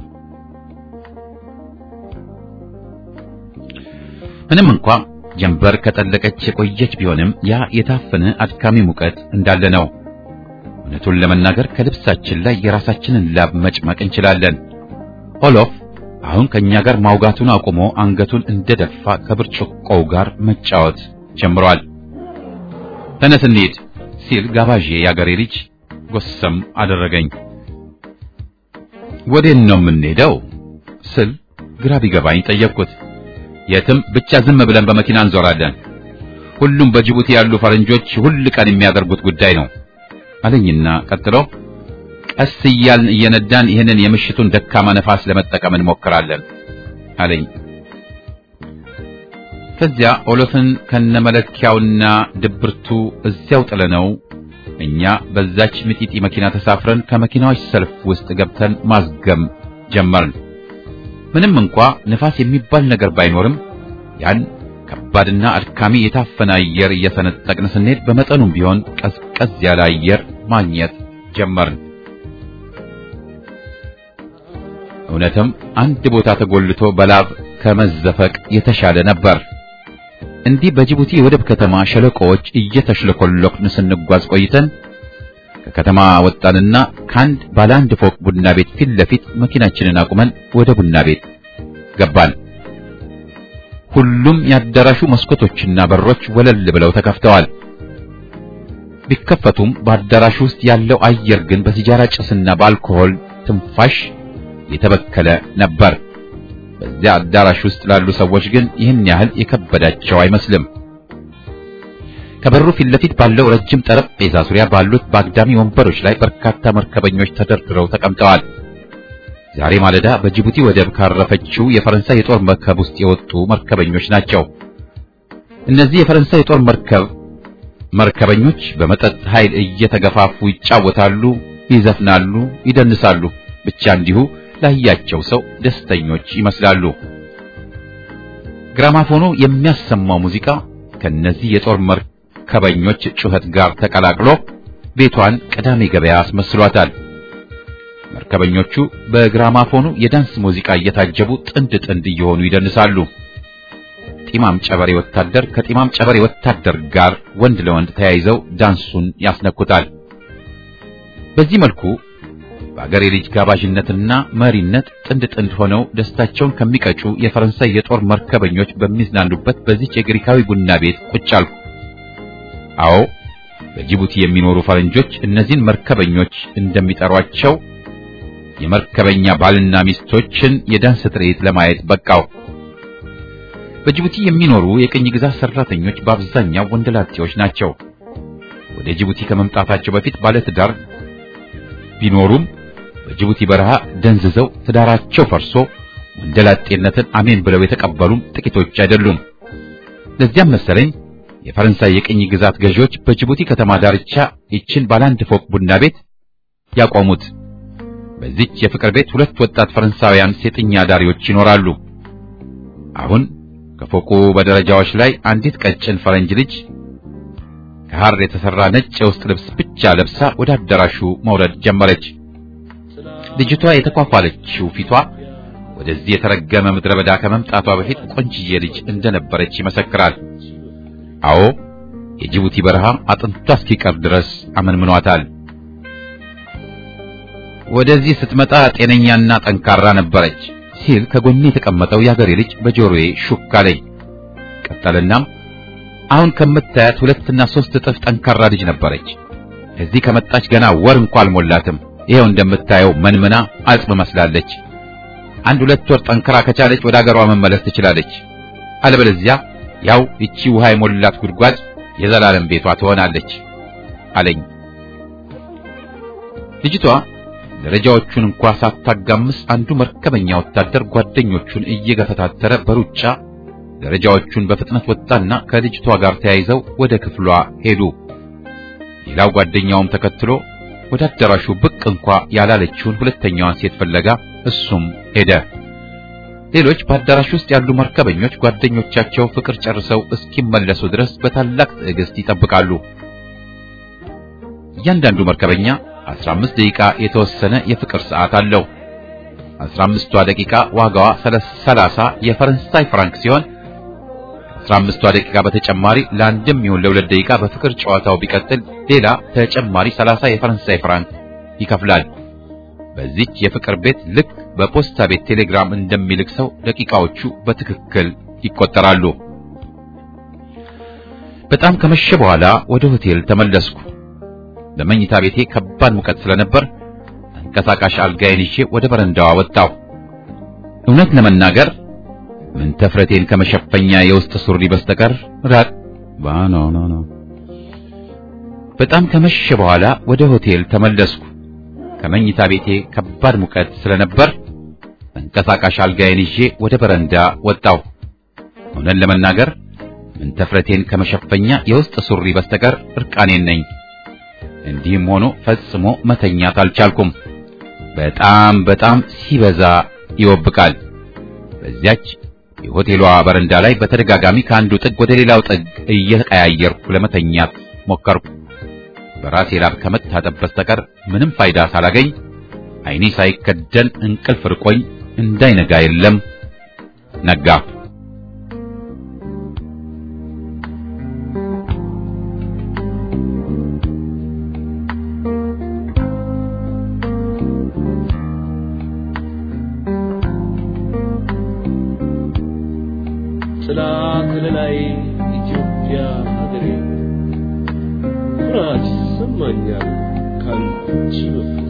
ምንም እንኳን ጀንበር ከጠለቀች የቆየች ቢሆንም ያ የታፈነ አድካሚ ሙቀት እንዳለ ነው። እውነቱን ለመናገር ከልብሳችን ላይ የራሳችንን ላብ መጭመቅ እንችላለን። ኦሎፍ አሁን ከኛ ጋር ማውጋቱን አቁሞ አንገቱን እንደደፋ ከብርጭቆው ጋር መጫወት ጀምሯል። ተነስ እንሂድ ሲል ጋባዤ ያገሬ ልጅ ጎሰም አደረገኝ። ወዴት ነው የምንሄደው ስል ግራ ቢገባኝ ጠየቅኩት። የትም ብቻ ዝም ብለን በመኪና እንዞራለን። ሁሉም በጅቡቲ ያሉ ፈረንጆች ሁሉ ቀን የሚያደርጉት ጉዳይ ነው አለኝና ቀጥሎ ቀስ እያልን እየነዳን ይህንን የምሽቱን ደካማ ነፋስ ለመጠቀም እንሞክራለን አለኝ። ከዚያ ኦሎፍን ከነመለኪያውና ድብርቱ እዚያው ጥለነው እኛ በዛች ምጢጢ መኪና ተሳፍረን ከመኪናዎች ሰልፍ ውስጥ ገብተን ማዝገም ጀመርን። ምንም እንኳን ንፋስ የሚባል ነገር ባይኖርም ያን ከባድና አድካሚ የታፈነ አየር እየሰነጠቅን ስንሄድ በመጠኑም ቢሆን ቀዝቀዝ ያለ አየር ማግኘት ጀመርን። እውነትም አንድ ቦታ ተጎልቶ በላብ ከመዘፈቅ የተሻለ ነበር። እንዲህ በጅቡቲ የወደብ ከተማ ሸለቆዎች እየተሽለኮለክን ስንጓዝ ቆይተን ከከተማ ወጣንና ካንድ ባለ አንድ ፎቅ ቡና ቤት ፊት ለፊት መኪናችንን አቁመን ወደ ቡና ቤት ገባን። ሁሉም ያዳራሹ መስኮቶችና በሮች ወለል ብለው ተከፍተዋል። ቢከፈቱም በአዳራሹ ውስጥ ያለው አየር ግን በሲጃራ ጭስና በአልኮሆል ትንፋሽ የተበከለ ነበር። በዚያ አዳራሽ ውስጥ ላሉ ሰዎች ግን ይህን ያህል የከበዳቸው አይመስልም። ከበሩ ፊት ለፊት ባለው ረጅም ጠረጴዛ ዙሪያ ባሉት በአግዳሚ ወንበሮች ላይ በርካታ መርከበኞች ተደርድረው ተቀምጠዋል። ዛሬ ማለዳ በጅቡቲ ወደብ ካረፈችው የፈረንሳይ የጦር መርከብ ውስጥ የወጡ መርከበኞች ናቸው። እነዚህ የፈረንሳይ የጦር መርከብ መርከበኞች በመጠጥ ኃይል እየተገፋፉ ይጫወታሉ፣ ይዘፍናሉ፣ ይደንሳሉ። ብቻ እንዲሁ ላያቸው ሰው ደስተኞች ይመስላሉ። ግራማፎኑ የሚያሰማው ሙዚቃ ከነዚህ የጦር መርከበኞች ጩኸት ጋር ተቀላቅሎ ቤቷን ቅዳሜ ገበያ አስመስሏታል። መርከበኞቹ በግራማፎኑ የዳንስ ሙዚቃ እየታጀቡ ጥንድ ጥንድ እየሆኑ ይደንሳሉ። ጢማም ጨበሬ ወታደር ከጢማም ጨበሬ ወታደር ጋር ወንድ ለወንድ ተያይዘው ዳንሱን ያስነኩታል። በዚህ መልኩ በአገሬ ልጅ ጋባዥነትና መሪነት ጥንድ ጥንድ ሆነው ደስታቸውን ከሚቀጩ የፈረንሳይ የጦር መርከበኞች በሚዝናኑበት በዚህ የግሪካዊ ቡና ቤት ቁጭ አልኩ። አዎ በጅቡቲ የሚኖሩ ፈረንጆች እነዚህን መርከበኞች እንደሚጠሯቸው የመርከበኛ ባልና ሚስቶችን የዳንስ ትርኢት ለማየት በቃው። በጅቡቲ የሚኖሩ የቅኝ ግዛት ሰራተኞች በአብዛኛው ወንደላጤዎች ናቸው። ወደ ጅቡቲ ከመምጣታቸው በፊት ባለ ትዳር ቢኖሩም በጅቡቲ በረሃ ደንዝዘው ትዳራቸው ፈርሶ ወንደላጤነትን አሜን ብለው የተቀበሉም ጥቂቶች አይደሉም። ለዚያም መሰለኝ የፈረንሳይ የቅኝ ግዛት ገዢዎች በጅቡቲ ከተማ ዳርቻ ይችን ባለ አንድ ፎቅ ቡና ቤት ያቆሙት። በዚች የፍቅር ቤት ሁለት ወጣት ፈረንሳውያን ሴተኛ ዳሪዎች ይኖራሉ። አሁን ከፎቁ በደረጃዎች ላይ አንዲት ቀጭን ፈረንጅ ልጅ ከሐር የተሰራ ነጭ የውስጥ ልብስ ብቻ ለብሳ ወደ አዳራሹ መውረድ ጀመረች። ልጅቷ የተኳኳለችው ፊቷ ወደዚህ የተረገመ ምድረ በዳ ከመምጣቷ በፊት ቆንጅዬ ልጅ እንደነበረች ይመሰክራል። አዎ የጅቡቲ በረሃ አጥንቷ እስኪቀር ድረስ አመንምኗታል። ወደዚህ ስትመጣ ጤነኛና ጠንካራ ነበረች ሲል ከጎኔ የተቀመጠው ያገሬ ልጅ በጆሮዬ ሹክ አለኝ። ቀጠለናም አሁን ከምታያት ሁለትና ሶስት እጥፍ ጠንካራ ልጅ ነበረች። እዚህ ከመጣች ገና ወር እንኳን አልሞላትም። ይሄው እንደምታየው መንምና አጽም መስላለች። አንድ ሁለት ወር ጠንክራ ከቻለች ወደ አገሯ መመለስ ትችላለች። አለበለዚያ ያው እቺ ውሃ የሞላት ጉድጓድ የዘላለም ቤቷ ትሆናለች አለኝ። ልጅቷ ደረጃዎቹን እንኳን ሳታጋምስ አንዱ መርከበኛ ወታደር ጓደኞቹን እየገፈታተረ በሩጫ ደረጃዎቹን በፍጥነት ወጣና ከልጅቷ ጋር ተያይዘው ወደ ክፍሏ ሄዱ። ሌላው ጓደኛውም ተከትሎ ወደ አዳራሹ ብቅ እንኳን ያላለችውን ሁለተኛዋን ሴት ፍለጋ እሱም ሄደ። ሌሎች በአዳራሹ ውስጥ ያሉ መርከበኞች ጓደኞቻቸው ፍቅር ጨርሰው እስኪመለሱ ድረስ በታላቅ ትዕግስት ይጠብቃሉ። እያንዳንዱ መርከበኛ አስራ አምስት ደቂቃ የተወሰነ የፍቅር ሰዓት አለው። አስራ አምስቷ ደቂቃ ዋጋዋ ሰላሳ የፈረንሳይ ፍራንክ ሲሆን አስራ አምስቷ ደቂቃ በተጨማሪ ለአንድም ይሁን ለሁለት ደቂቃ በፍቅር ጨዋታው ቢቀጥል ሌላ ተጨማሪ ሰላሳ የፈረንሳይ ፍራንክ ይከፍላል። በዚህ የፍቅር ቤት ልክ በፖስታ ቤት ቴሌግራም እንደሚልክ ሰው ደቂቃዎቹ በትክክል ይቆጠራሉ። በጣም ከመሸ በኋላ ወደ ሆቴል ተመለስኩ። በመኝታ ቤቴ ከባድ ሙቀት ስለነበር ተንቀሳቃሽ አልጋዬን ይዤ ወደ በረንዳዋ ወጣሁ። እውነት ለመናገር ምን ተፍረቴን ከመሸፈኛ የውስጥ ሱሪ በስተቀር ራቅ ባኖ ኖ ኖ በጣም ከመሸ በኋላ ወደ ሆቴል ተመለስኩ። ከመኝታ ቤቴ ከባድ ሙቀት ስለነበር ተንቀሳቃሽ አልጋዬን ይዤ ወደ በረንዳ ወጣሁ። እውነት ለመናገር ምን ተፍረቴን ከመሸፈኛ የውስጥ ሱሪ በስተቀር እርቃኔን ነኝ። እንዲህም ሆኖ ፈጽሞ መተኛት አልቻልኩም። በጣም በጣም ሲበዛ ይወብቃል። በዚያች የሆቴሏ በረንዳ ላይ በተደጋጋሚ ከአንዱ ጥግ ወደ ሌላው ጥግ እየቀያየርኩ ለመተኛት ሞከርኩ። በራሴ ላብ ከመታጠብ በስተቀር ምንም ፋይዳ ሳላገኝ አይኔ ሳይከደን እንቅልፍ ርቆኝ እንዳይነጋ የለም ነጋ። ከለላይ ኢትዮጵያ ሀገሬ ኩራት ይሰማኛል ካንቺ